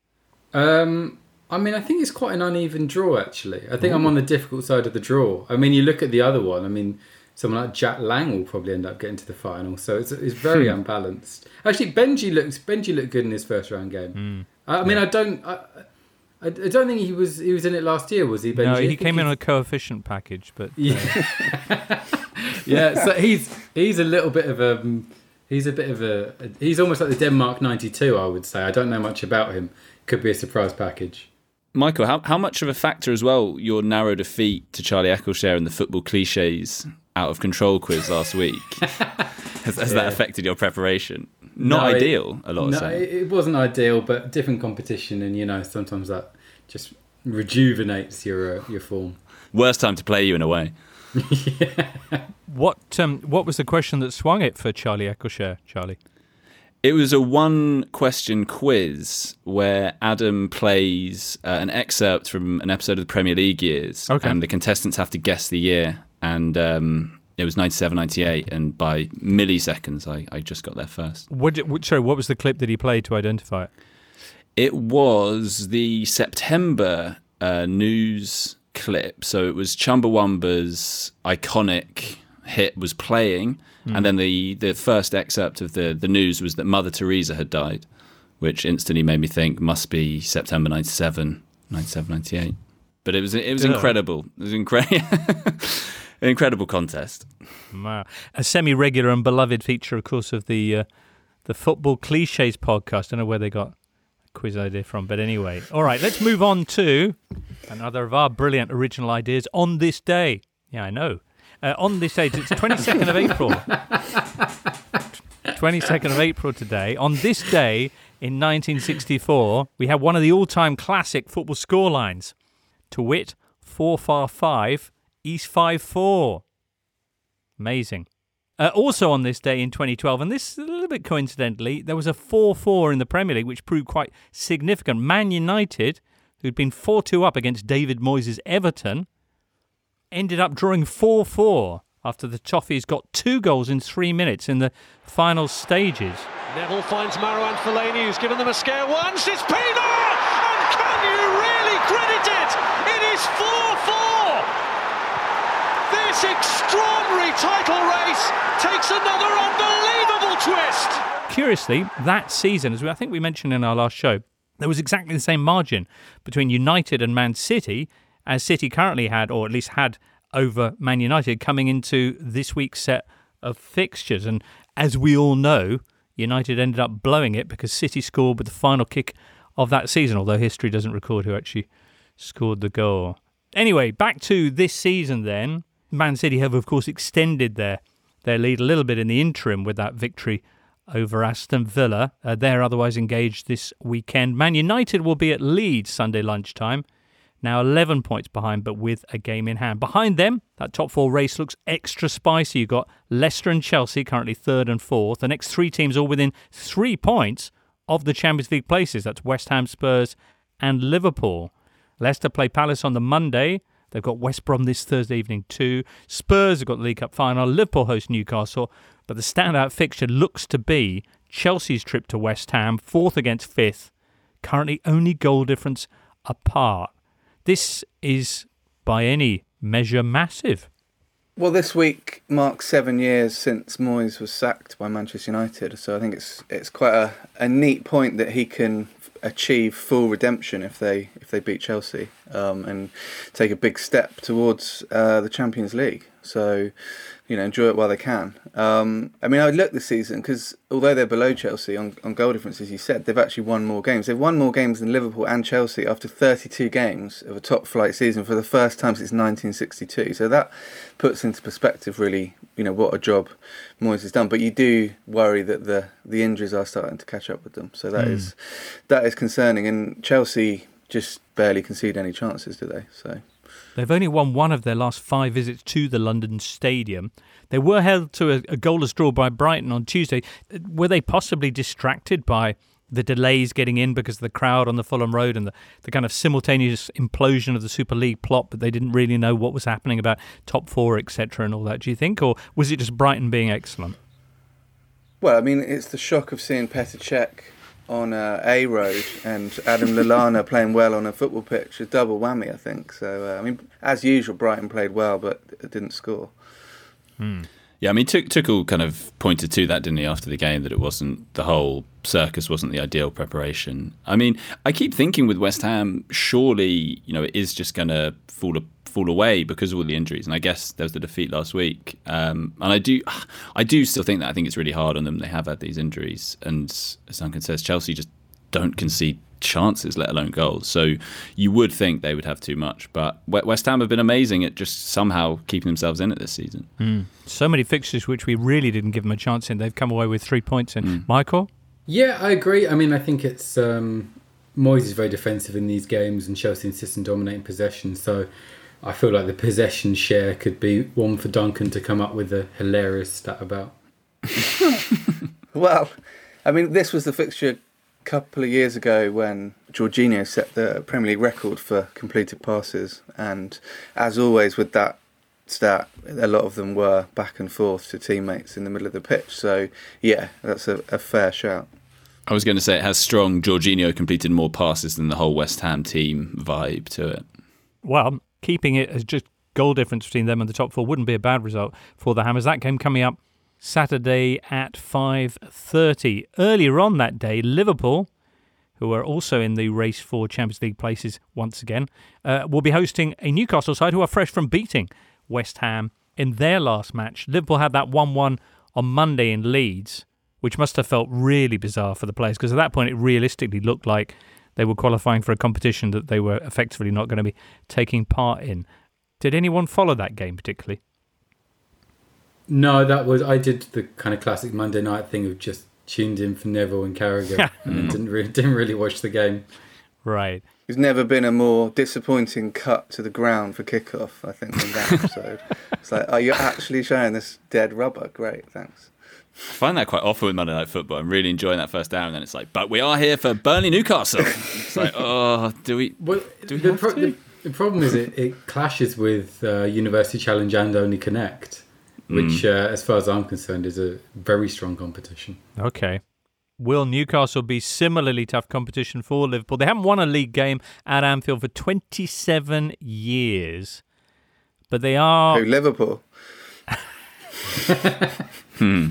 Um, I mean, I think it's quite an uneven draw, actually. I think Ooh. I'm on the difficult side of the draw. I mean, you look at the other one, I mean, someone like Jack Lang will probably end up getting to the final, so it's it's very unbalanced. Actually, Benji looks Benji looked good in his first round game. Mm. I, I mean, I don't... I, I don't think he was he was in it last year, was he, Benji? No, he came in on a coefficient package, but... Uh... Yeah, yeah so he's he's a little bit of a... He's a bit of a... He's almost like the Denmark ninety-two, I would say. I don't know much about him. Could be a surprise package. Michael, how how much of a factor as well your narrow defeat to Charlie Eccleshare in the football cliches out of control quiz last week? has has yeah. that affected your preparation? Not no, ideal, it, a lot of no, saying. It wasn't ideal, but different competition, and you know, sometimes that just rejuvenates your uh, your form. Worst time to play you in a way. yeah. What um what was the question that swung it for Charlie Eccleshare, Charlie? It was a one-question quiz where Adam plays uh, an excerpt from an episode of the Premier League years, okay. and the contestants have to guess the year, and um, it was ninety-seven ninety-eight, and by milliseconds, I, I just got there first. What, what, sorry, what was the clip that he played to identify it? It was the September uh, news clip, so it was Chumbawamba's iconic hit was playing, mm. and then the, the first excerpt of the, the news was that Mother Teresa had died, which instantly made me think must be September ninety-seven, ninety-seven ninety-eight. But it was it was yeah. incredible. It was incredible. An incredible contest. Wow. A semi-regular and beloved feature, of course, of the uh, the Football Cliches podcast. I don't know where they got a quiz idea from, but anyway. All right, let's move on to another of our brilliant original ideas on this day. Yeah, I know. Uh, on this day, it's twenty-second of April. twenty-second of April today. On this day in nineteen sixty-four, we had one of the all-time classic football scorelines. To wit, four far five, East five four. Amazing. Uh, also on this day in twenty twelve, and this is a little bit coincidentally, there was a four four in the Premier League, which proved quite significant. Man United, who'd been four two up against David Moyes' Everton, ended up drawing four four after the Toffees got two goals in three minutes in the final stages. Neville finds Marouane Fellaini, who's given them a scare once. It's Pina! And can you really credit it? It is four four! This extraordinary title race takes another unbelievable twist. Curiously, that season, as I think we mentioned in our last show, there was exactly the same margin between United and Man City as City currently had, or at least had over Man United coming into this week's set of fixtures. And as we all know, United ended up blowing it because City scored with the final kick of that season, although history doesn't record who actually scored the goal. Anyway, back to this season then. Man City have, of course, extended their, their lead a little bit in the interim with that victory over Aston Villa. Uh, they're otherwise engaged this weekend. Man United will be at Leeds Sunday lunchtime. Now eleven points behind, but with a game in hand. Behind them, that top four race looks extra spicy. You've got Leicester and Chelsea, currently third and fourth. The next three teams all within three points of the Champions League places. That's West Ham, Spurs and Liverpool. Leicester play Palace on the Monday. They've got West Brom this Thursday evening too. Spurs have got the League Cup final. Liverpool host Newcastle. But the standout fixture looks to be Chelsea's trip to West Ham, fourth against fifth. Currently only goal difference apart. This is, by any measure, massive. Well, this week marks seven years since Moyes was sacked by Manchester United, so I think it's it's quite a, a neat point that he can achieve full redemption if they if they beat Chelsea um, and take a big step towards uh, the Champions League. So, you know, enjoy it while they can. Um, I mean, I would look this season because although they're below Chelsea on, on goal difference, as you said, they've actually won more games. They've won more games than Liverpool and Chelsea after thirty-two games of a top flight season for the first time since nineteen sixty-two. So that puts into perspective really, you know, what a job Moyes has done. But you do worry that the the injuries are starting to catch up with them. So that mm. is that is concerning. And Chelsea just barely concede any chances, do they? So. They've only won one of their last five visits to the London Stadium. They were held to a, a goalless draw by Brighton on Tuesday. Were they possibly distracted by the delays getting in because of the crowd on the Fulham Road and the, the kind of simultaneous implosion of the Super League plot, but they didn't really know what was happening about top four, et cetera and all that, do you think? Or was it just Brighton being excellent? Well, I mean, it's the shock of seeing Petr Cech on uh, A Road and Adam Lallana playing well on a football pitch, a double whammy, I think. So, uh, I mean, as usual, Brighton played well, but didn't score. Hmm. Yeah, I mean, Tuchel kind of pointed to that, didn't he, after the game, that it wasn't, the whole circus wasn't the ideal preparation. I mean, I keep thinking with West Ham, surely, you know, it is just going to fall apart. fall away because of all the injuries, and I guess there was the defeat last week, um, and I do I do still think that I think it's really hard on them. They have had these injuries, and as Duncan says, Chelsea just don't concede chances, let alone goals, so you would think they would have too much, but West Ham have been amazing at just somehow keeping themselves in it this season. Mm. So many fixtures which we really didn't give them a chance in, they've come away with three points in. Mm. Michael? Yeah, I agree. I mean, I think it's um, Moyes is very defensive in these games and Chelsea insist on dominating possession, so I feel like the possession share could be one for Duncan to come up with a hilarious stat about. Well, I mean, this was the fixture a couple of years ago when Jorginho set the Premier League record for completed passes. And as always with that stat, a lot of them were back and forth to teammates in the middle of the pitch. So, yeah, that's a, a fair shout. I was going to say it has strong Jorginho completed more passes than the whole West Ham team vibe to it. Well, keeping it as just goal difference between them and the top four wouldn't be a bad result for the Hammers. That game coming up Saturday at five thirty. Earlier on that day, Liverpool, who are also in the race for Champions League places once again, uh, will be hosting a Newcastle side who are fresh from beating West Ham in their last match. Liverpool had that one one on Monday in Leeds, which must have felt really bizarre for the players, because at that point it realistically looked like they were qualifying for a competition that they were effectively not going to be taking part in. Did anyone follow that game particularly? No, that was I did the kind of classic Monday night thing of just tuned in for Neville and Carragher and didn't really, didn't really watch the game. Right. There's never been a more disappointing cut to the ground for kickoff, I think, than that episode. It's like, are you actually showing this dead rubber? Great, thanks. I find that quite often with Monday Night Football. I'm really enjoying that first down, and then it's like, but we are here for Burnley Newcastle. It's like, oh, do we? Well, do we the, have pro- to? the, the problem is it, it clashes with uh, University Challenge and Only Connect, which, mm. uh, as far as I'm concerned, is a very strong competition. Okay. Will Newcastle be similarly tough competition for Liverpool? They haven't won a league game at Anfield for twenty-seven years, but they are. Who, Liverpool? hmm.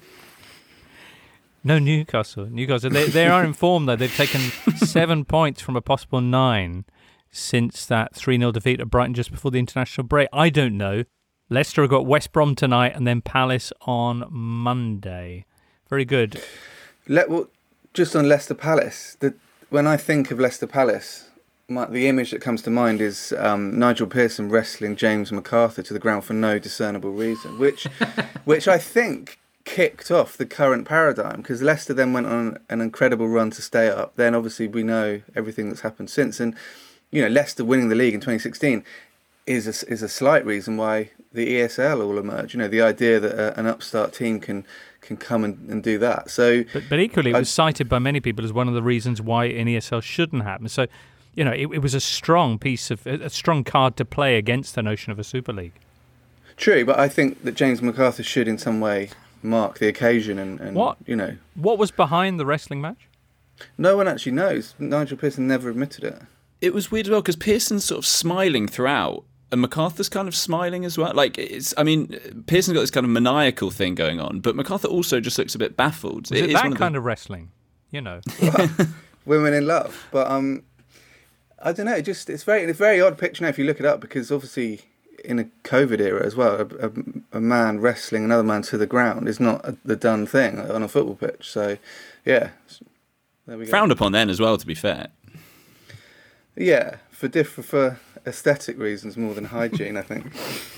No, Newcastle. Newcastle. They, they are in form, though. They've taken seven points from a possible nine since that three nil defeat at Brighton just before the international break. I don't know. Leicester have got West Brom tonight and then Palace on Monday. Very good. Let, well, just on Leicester Palace, the, when I think of Leicester Palace, my, the image that comes to mind is um, Nigel Pearson wrestling James MacArthur to the ground for no discernible reason, which, which I think kicked off the current paradigm, because Leicester then went on an incredible run to stay up. Then obviously we know everything that's happened since, and you know, Leicester winning the league in twenty sixteen is a, is a slight reason why the E S L all emerged. You know, the idea that a, an upstart team can can come and, and do that. So, but, but equally, it I, was cited by many people as one of the reasons why an E S L shouldn't happen. So, you know, it, it was a strong piece of a strong card to play against the notion of a Super League. True, but I think that James MacArthur should, in some way, mark the occasion and, and what you know. What was behind the wrestling match? No one actually knows. Nigel Pearson never admitted it. It was weird as well because Pearson's sort of smiling throughout, and MacArthur's kind of smiling as well. Like, it's, I mean, Pearson's got this kind of maniacal thing going on, but MacArthur also just looks a bit baffled. Was it, it that of kind the... of wrestling? You know, well, women in love. But um, I don't know. It just it's very it's a very odd picture now if you look it up, because obviously in a COVID era as well, a, a, a man wrestling another man to the ground is not a, the done thing on a football pitch. So, yeah, there we go. Frowned upon then as well, to be fair. Yeah, for diff- for aesthetic reasons more than hygiene, I think.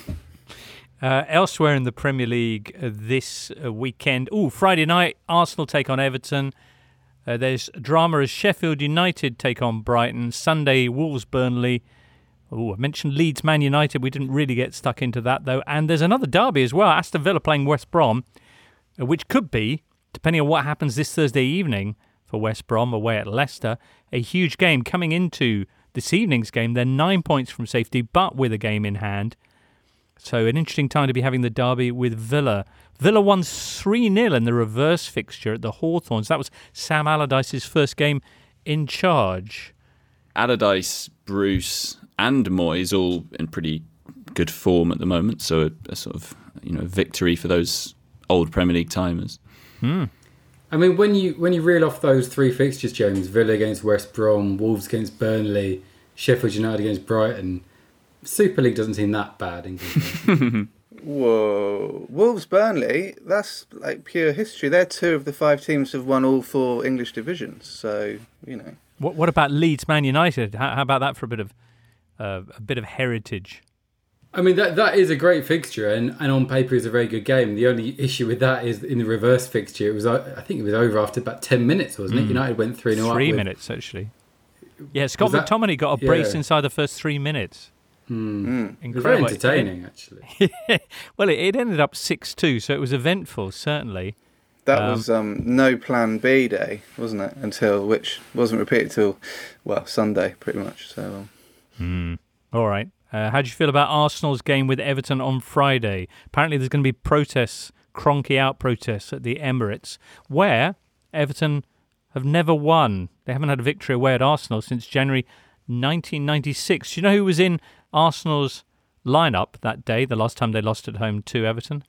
Uh, elsewhere in the Premier League uh, this uh, weekend, oh, Friday night, Arsenal take on Everton. Uh, there's drama as Sheffield United take on Brighton. Sunday, Wolves Burnley. Oh, I mentioned Leeds Man United. We didn't really get stuck into that, though. And there's another derby as well, Aston Villa playing West Brom, uh, which could be, depending on what happens this Thursday evening for West Brom away at Leicester, a huge game. Coming into this evening's game, they're nine points from safety, but with a game in hand. So an interesting time to be having the derby with Villa. Villa won three nil in the reverse fixture at the Hawthorns. That was Sam Allardyce's first game in charge. Allardyce, Bruce and Moyes all in pretty good form at the moment. So a, a sort of, you know, victory for those old Premier League timers. Hmm. I mean, when you when you reel off those three fixtures, James, Villa against West Brom, Wolves against Burnley, Sheffield United against Brighton, Super League doesn't seem that bad in comparison. Whoa. Wolves Burnley, that's like pure history. They're two of the five teams who have won all four English divisions. So, you know. What what about Leeds Man United? How, how about that for a bit of uh, a bit of heritage? I mean, that that is a great fixture, and, and on paper is a very good game. The only issue with that is in the reverse fixture, it was I think it was over after about ten minutes, wasn't it? Mm. United went three nil up. Three with... minutes, actually. Yeah, Scott that... McTominay got a brace yeah. inside the first three minutes. Mm. Incredible. It was very entertaining, actually. Well, it, it ended up six two, so it was eventful, certainly. That um, was um, no plan B day, wasn't it? Until, which wasn't repeated till, well, Sunday, pretty much. So. Um. Mm. All right. Uh, how do you feel about Arsenal's game with Everton on Friday? Apparently there's going to be protests, Kroenke out protests at the Emirates, where Everton have never won. They haven't had a victory away at Arsenal since January nineteen ninety-six. Do you know who was in Arsenal's lineup that day, the last time they lost at home to Everton?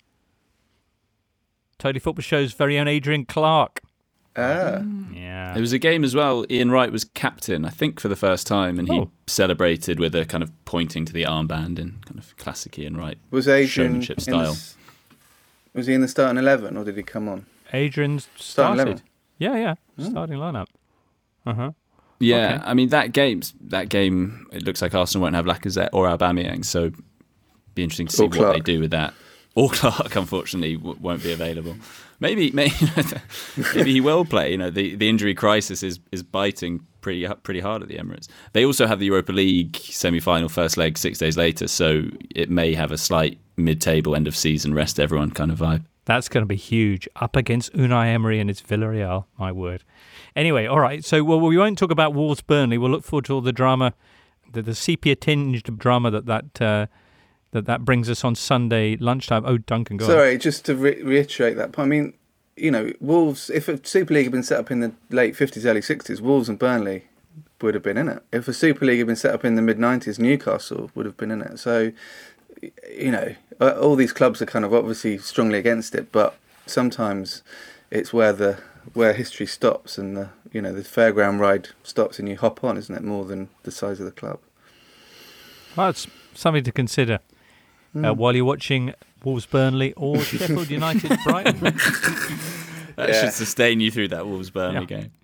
Totally Football Show's very own Adrian Clark. Ah. Yeah. It was a game as well. Ian Wright was captain, I think, for the first time, and he oh. celebrated with a kind of pointing to the armband in kind of classic Ian Wright was Adrian showmanship style. The, was he in the starting eleven, or did he come on? Adrian's starting started. eleven. Yeah, yeah, oh. starting lineup. Uh huh. Yeah, okay. I mean that game. That game. It looks like Arsenal won't have Lacazette or Aubameyang, so be interesting to see or what Clark. they do with that. Or Clark, unfortunately, w- won't be available. Maybe, maybe, maybe he will play. You know, the, the injury crisis is, is biting pretty pretty hard at the Emirates. They also have the Europa League semi-final first leg six days later, so it may have a slight mid-table end of season rest everyone kind of vibe. That's going to be huge. Up against Unai Emery and his Villarreal, my word. Anyway, all right. So, well, we won't talk about Wolves Burnley. We'll look forward to all the drama, the, the sepia-tinged drama that that. Uh, That that brings us on Sunday lunchtime. Oh, Duncan, go Sorry, on. just to re- reiterate that point. I mean, you know, Wolves, if a Super League had been set up in the late fifties, early sixties, Wolves and Burnley would have been in it. If a Super League had been set up in the mid-nineties, Newcastle would have been in it. So, you know, all these clubs are kind of obviously strongly against it, but sometimes it's where the where history stops and the, you know, the fairground ride stops and you hop on, isn't it, more than the size of the club. Well, it's something to consider. Uh, while you're watching Wolves Burnley or Sheffield United Brighton. That yeah. should sustain you through that Wolves Burnley Yeah. game.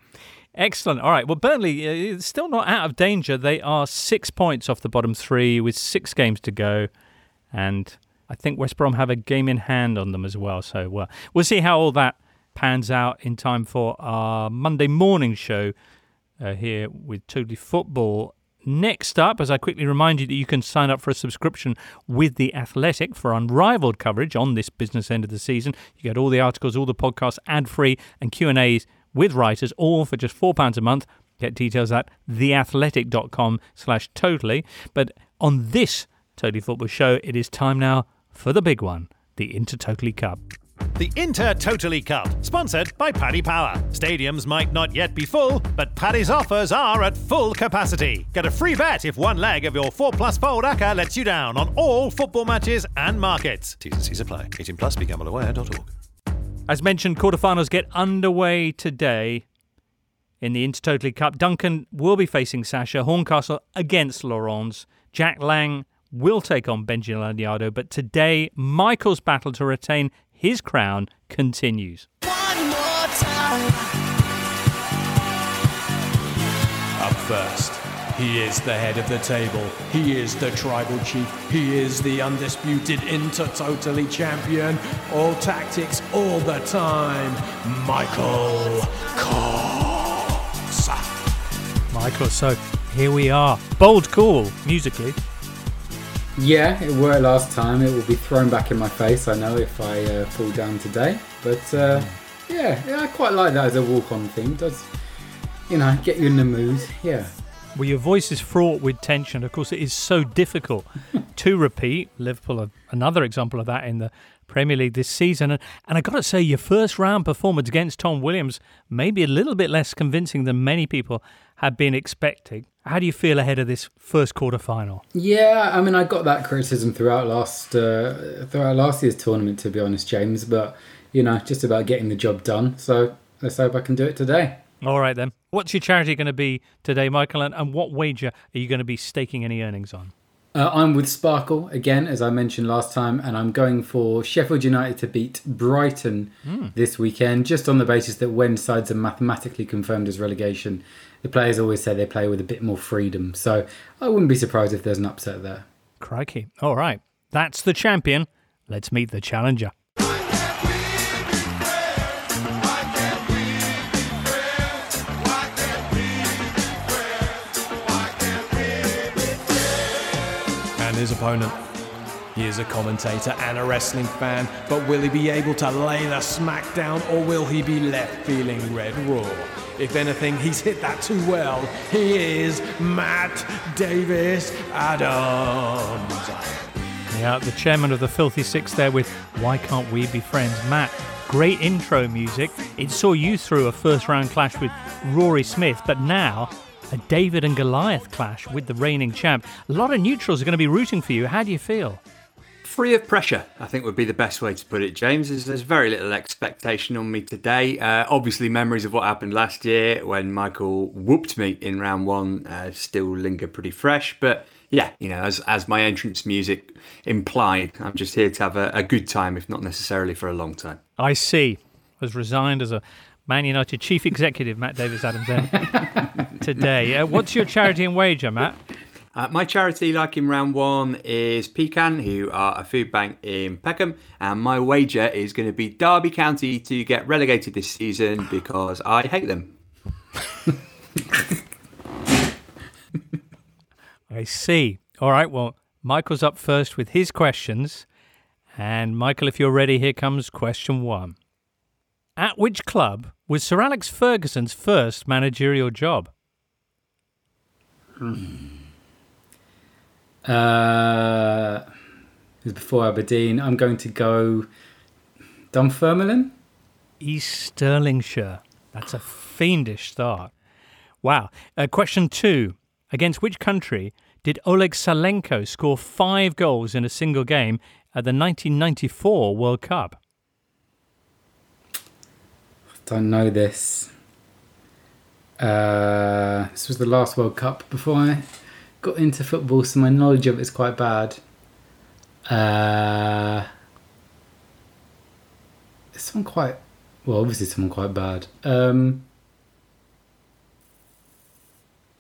Excellent. All right. Well, Burnley uh, still not out of danger. They are six points off the bottom three with six games to go. And I think West Brom have a game in hand on them as well. So uh, we'll see how all that pans out in time for our Monday morning show uh, here with Totally Football. Next up, as I quickly remind you that you can sign up for a subscription with The Athletic for unrivaled coverage on this business end of the season. You get all the articles, all the podcasts, ad-free, and Q and A's with writers, all for just four pounds a month. Get details at theathletic.com slash totally. But on this Totally Football show, it is time now for the big one, the Inter Totally Cup. The Inter Totally Cup, sponsored by Paddy Power. Stadiums might not yet be full, but Paddy's offers are at full capacity. Get a free bet if one leg of your four plus fold A C A lets you down on all football matches and markets. T's and C's apply. eighteen plus, be gamble aware dot org. As mentioned, quarterfinals get underway today in the Inter Totally Cup. Duncan will be facing Sasha, Horncastle against Laurens. Jack Lang will take on Benji Lanyardo, but today Michael's battle to retain his crown continues. One more time. Up first, he is the head of the table. He is the tribal chief. He is the undisputed inter-totally champion. All tactics, all the time. Michael Cox. Michael, so here we are. Bold call, musically. Yeah, it worked last time. It will be thrown back in my face, I know, if I uh, fall down today. But uh, yeah, yeah, I quite like that as a walk-on theme. It does, you know, get you in the mood. Yeah. Well, your voice is fraught with tension. Of course, it is so difficult to repeat. Liverpool are another example of that in the Premier League this season. And, and I've got to say, your first round performance against Tom Williams may be a little bit less convincing than many people had been expecting. How do you feel ahead of this first quarter final? Yeah, I mean, I got that criticism throughout last uh, throughout last year's tournament, to be honest, James. But, you know, just about getting the job done. So let's hope I can do it today. All right, then. What's your charity going to be today, Michael? And, and what wager are you going to be staking any earnings on? Uh, I'm with Sparkle, again, as I mentioned last time, and I'm going for Sheffield United to beat Brighton mm. this weekend, just on the basis that when sides are mathematically confirmed as relegation, the players always say they play with a bit more freedom. So I wouldn't be surprised if there's an upset there. Crikey. All right. That's the champion. Let's meet the challenger. And his opponent. He is a commentator and a wrestling fan, but will he be able to lay the smack down, or will he be left feeling red raw? If anything, he's hit that too well. He is Matt Davis Adams. Yeah, the chairman of the Filthy Six there with Why Can't We Be Friends? Matt, great intro music. It saw you through a first round clash with Rory Smith, but now a David and Goliath clash with the reigning champ. A lot of neutrals are going to be rooting for you. How do you feel? Free of pressure, I think would be the best way to put it, James. There's, there's very little expectation on me today. Uh, obviously, memories of what happened last year when Michael whooped me in round one uh, still linger pretty fresh. But yeah, you know, as as my entrance music implied, I'm just here to have a, a good time, if not necessarily for a long time. I see. Was resigned as a Man United chief executive, Matt Davis Adams, there today. Uh, what's your charity and wager, Matt? Uh, my charity, like in round one, is Pecan, who are a food bank in Peckham. And my wager is going to be Derby County to get relegated this season because I hate them. I see. All right, well, Michael's up first with his questions. And Michael, if you're ready, here comes question one. At which club was Sir Alex Ferguson's first managerial job? Hmm. Uh, it was before Aberdeen. I'm going to go Dunfermline. East Stirlingshire. That's a fiendish start. Wow. Uh, question two. Against which country did Oleg Salenko score five goals in a single game at the nineteen ninety-four World Cup? I don't know this. Uh, this was the last World Cup before I got into football, so my knowledge of it is quite bad. Uh, someone quite, well, obviously someone quite bad. Um,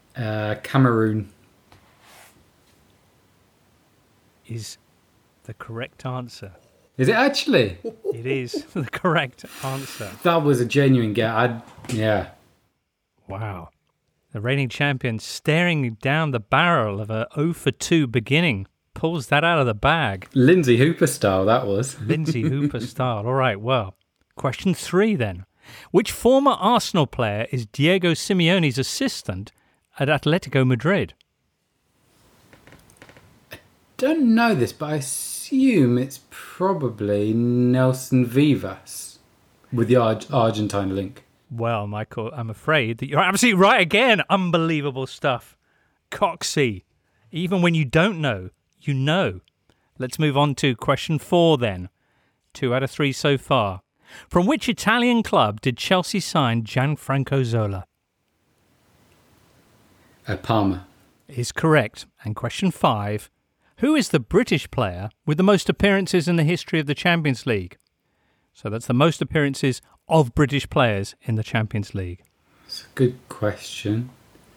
Uh, Cameroon is the correct answer. Is it actually? It is the correct answer. That was a genuine get. I yeah. Wow. The reigning champion, staring down the barrel of a oh for two beginning, pulls that out of the bag. Lindsay Hooper style, that was. Lindsay Hooper style. All right, well, question three then. Which former Arsenal player is Diego Simeone's assistant at Atletico Madrid? Don't know this, but I assume it's probably Nelson Vivas with the Ar- Argentine link. Well, Michael, I'm afraid that you're absolutely right again. Unbelievable stuff. Coxie. Even when you don't know, you know. Let's move on to question four then. Two out of three so far. From which Italian club did Chelsea sign Gianfranco Zola? Uh, Parma. Is correct. And question five. Who is the British player with the most appearances in the history of the Champions League? So that's the most appearances of British players in the Champions League. It's a good question.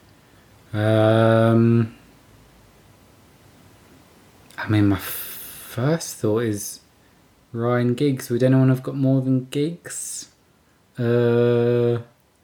Um, I mean, my f- first thought is Ryan Giggs. Would anyone have got more than Giggs? Uh,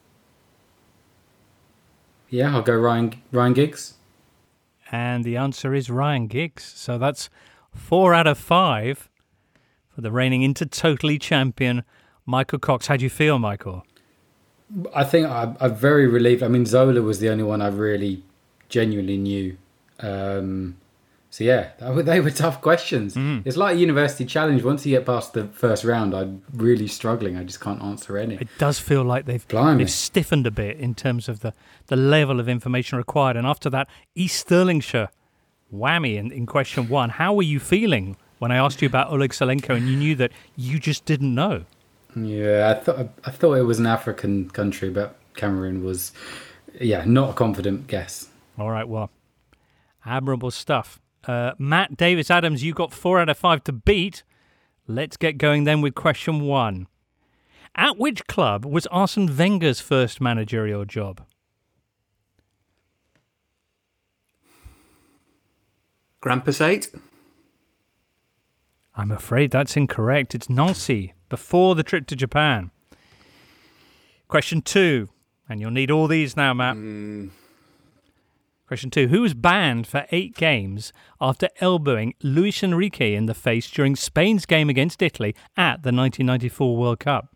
yeah, I'll go Ryan Ryan Giggs. And the answer is Ryan Giggs. So that's four out of five for the reigning inter-totally champion Michael Cox. How do you feel, Michael? I think I, I'm very relieved. I mean, Zola was the only one I really genuinely knew. Um, so yeah, they were tough questions. Mm. It's like a university challenge. Once you get past the first round, I'm really struggling. I just can't answer any. It does feel like they've, they've stiffened a bit in terms of the, the level of information required. And after that East Stirlingshire whammy in, in question one, how were you feeling when I asked you about Oleg Salenko and you knew that you just didn't know? Yeah, I thought I thought it was an African country, but Cameroon was, yeah, not a confident guess. All right, well, admirable stuff. Uh, Matt Davis Adams, you got four out of five to beat. Let's get going then with question one. At which club was Arsene Wenger's first managerial job? Grand Passat? I'm afraid that's incorrect. It's Nancy, before the trip to Japan. Question two, and you'll need all these now, Matt. Mm. Question two, who was banned for eight games after elbowing Luis Enrique in the face during Spain's game against Italy at the nineteen ninety-four World Cup?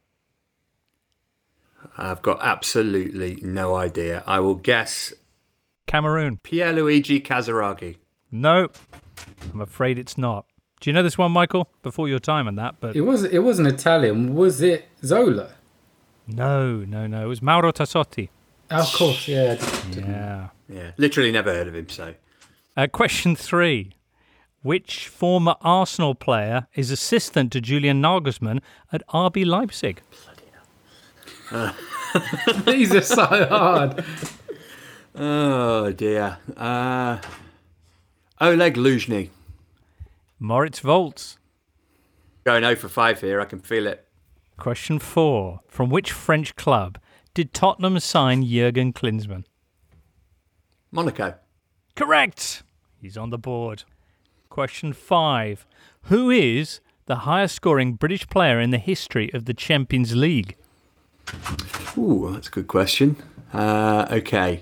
I've got absolutely no idea. I will guess... Cameroon. Pierluigi Casaraghi. No, I'm afraid it's not. Do you know this one, Michael? Before your time and that, but it was it wasn't Italian. Was it Zola? No, no, no. It was Mauro Tassotti. Oh, of course, yeah. Yeah. Yeah. Literally never heard of him, so. Uh, question three. Which former Arsenal player is assistant to Julian Nagelsmann at R B Leipzig? Uh. These are so hard. Oh, dear. Uh, Oleg Luzhny. Moritz Volz. Going oh for five here, I can feel it. Question four. From which French club did Tottenham sign Jurgen Klinsmann? Monaco. Correct. He's on the board. Question five. Who is the highest scoring British player in the history of the Champions League? Ooh, that's a good question. Uh, okay.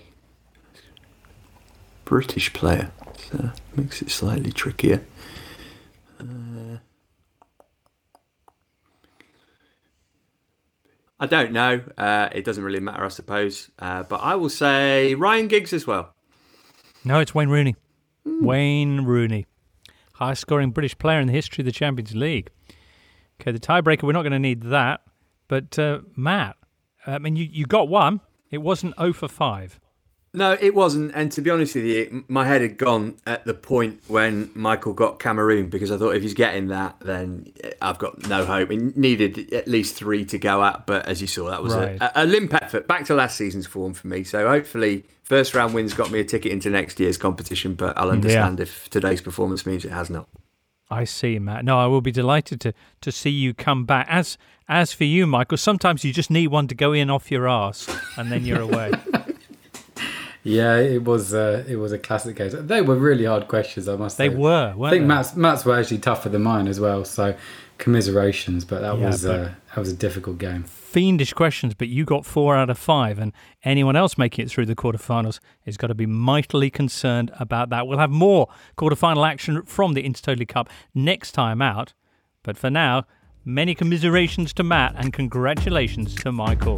British player. So makes it slightly trickier. Uh, I don't know. Uh, it doesn't really matter, I suppose. Uh, but I will say Ryan Giggs as well. No, it's Wayne Rooney. Mm. Wayne Rooney. Highest scoring British player in the history of the Champions League. Okay, the tiebreaker, we're not going to need that. But, uh, Matt, I mean, you, you got one. It wasn't oh for five. No, it wasn't. And to be honest with you, my head had gone at the point when Michael got Cameroon, because I thought if he's getting that, then I've got no hope. He needed at least three to go at, but as you saw, that was right. a, a limp effort. Back to last season's form for me. So hopefully, first round wins got me a ticket into next year's competition, but I'll understand yeah. if today's performance means it has not. I see, Matt. No, I will be delighted to, to see you come back. As as for you, Michael, sometimes you just need one to go in off your arse, and then you're away. Yeah, it was uh, it was a classic case. They were really hard questions, I must say. They were, weren't I think they? Matt's, Matt's were actually tougher than mine as well, so commiserations, but that Yeah, was but- uh, that was a difficult game. Fiendish questions, but you got four out of five, and anyone else making it through the quarterfinals has got to be mightily concerned about that. We'll have more quarterfinal action from the Intertotally Cup next time out, but for now, many commiserations to Matt and congratulations to Michael.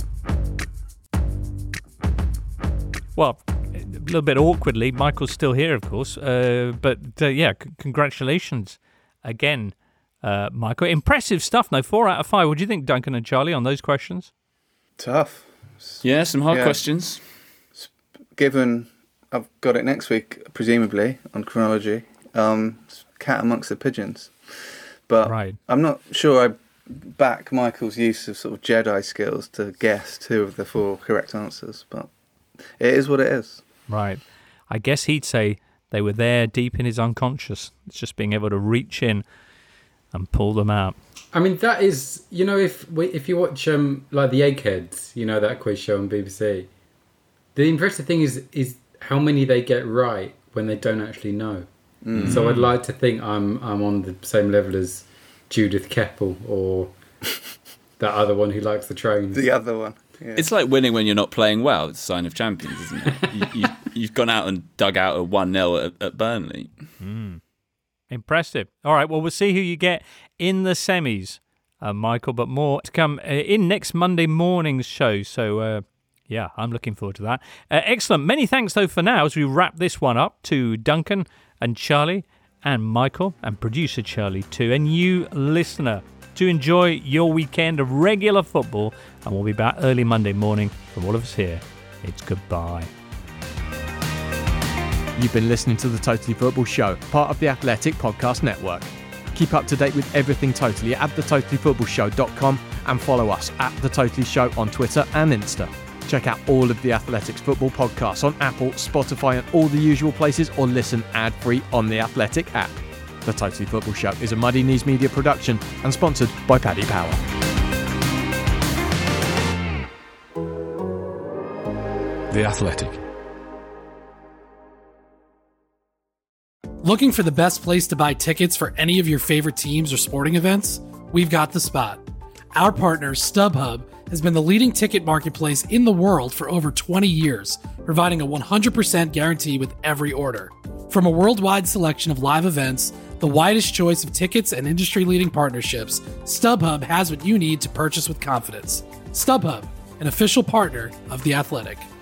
Well, a little bit awkwardly, Michael's still here, of course, uh, but uh, yeah, c- congratulations again. Uh, Michael, impressive stuff. No, four out of five. What do you think, Duncan and Charlie, on those questions? Tough. Yeah, some hard Yeah. questions. Given I've got it next week, presumably on chronology, um, it's cat amongst the pigeons. But right. I'm not sure I back Michael's use of sort of Jedi skills to guess two of the four correct answers. But it is what it is. Right. I guess he'd say they were there deep in his unconscious. It's just being able to reach in and pull them out. I mean, that is, you know, if we- if you watch um like the Eggheads, you know, that quiz show on B B C, the impressive thing is is how many they get right when they don't actually know. Mm. So I'd like to think I'm I'm on the same level as Judith Keppel or that other one who likes the trains. The other one. Yeah. It's like winning when you're not playing well. It's a sign of champions, isn't it? you, you, you've gone out and dug out a one nil at, at Burnley. Mm. Impressive. All right, well, we'll see who you get in the semis, uh, Michael, but more to come uh, in next Monday morning's show. So, uh, yeah, I'm looking forward to that. Uh, excellent. Many thanks, though, for now as we wrap this one up to Duncan and Charlie and Michael and producer Charlie, too, and you, listener, to enjoy your weekend of regular football. And we'll be back early Monday morning. From all of us here, it's goodbye. You've been listening to The Totally Football Show, part of the Athletic Podcast Network. Keep up to date with everything Totally at the totally football show dot com and follow us at The Totally Show on Twitter and Insta. Check out all of the Athletics football podcasts on Apple, Spotify and all the usual places, or listen ad-free on the Athletic app. The Totally Football Show is a Muddy Knees Media production and sponsored by Paddy Power. The Athletic. Looking for the best place to buy tickets for any of your favorite teams or sporting events? We've got the spot. Our partner, StubHub, has been the leading ticket marketplace in the world for over twenty years, providing a one hundred percent guarantee with every order. From a worldwide selection of live events, the widest choice of tickets and industry-leading partnerships, StubHub has what you need to purchase with confidence. StubHub, an official partner of The Athletic.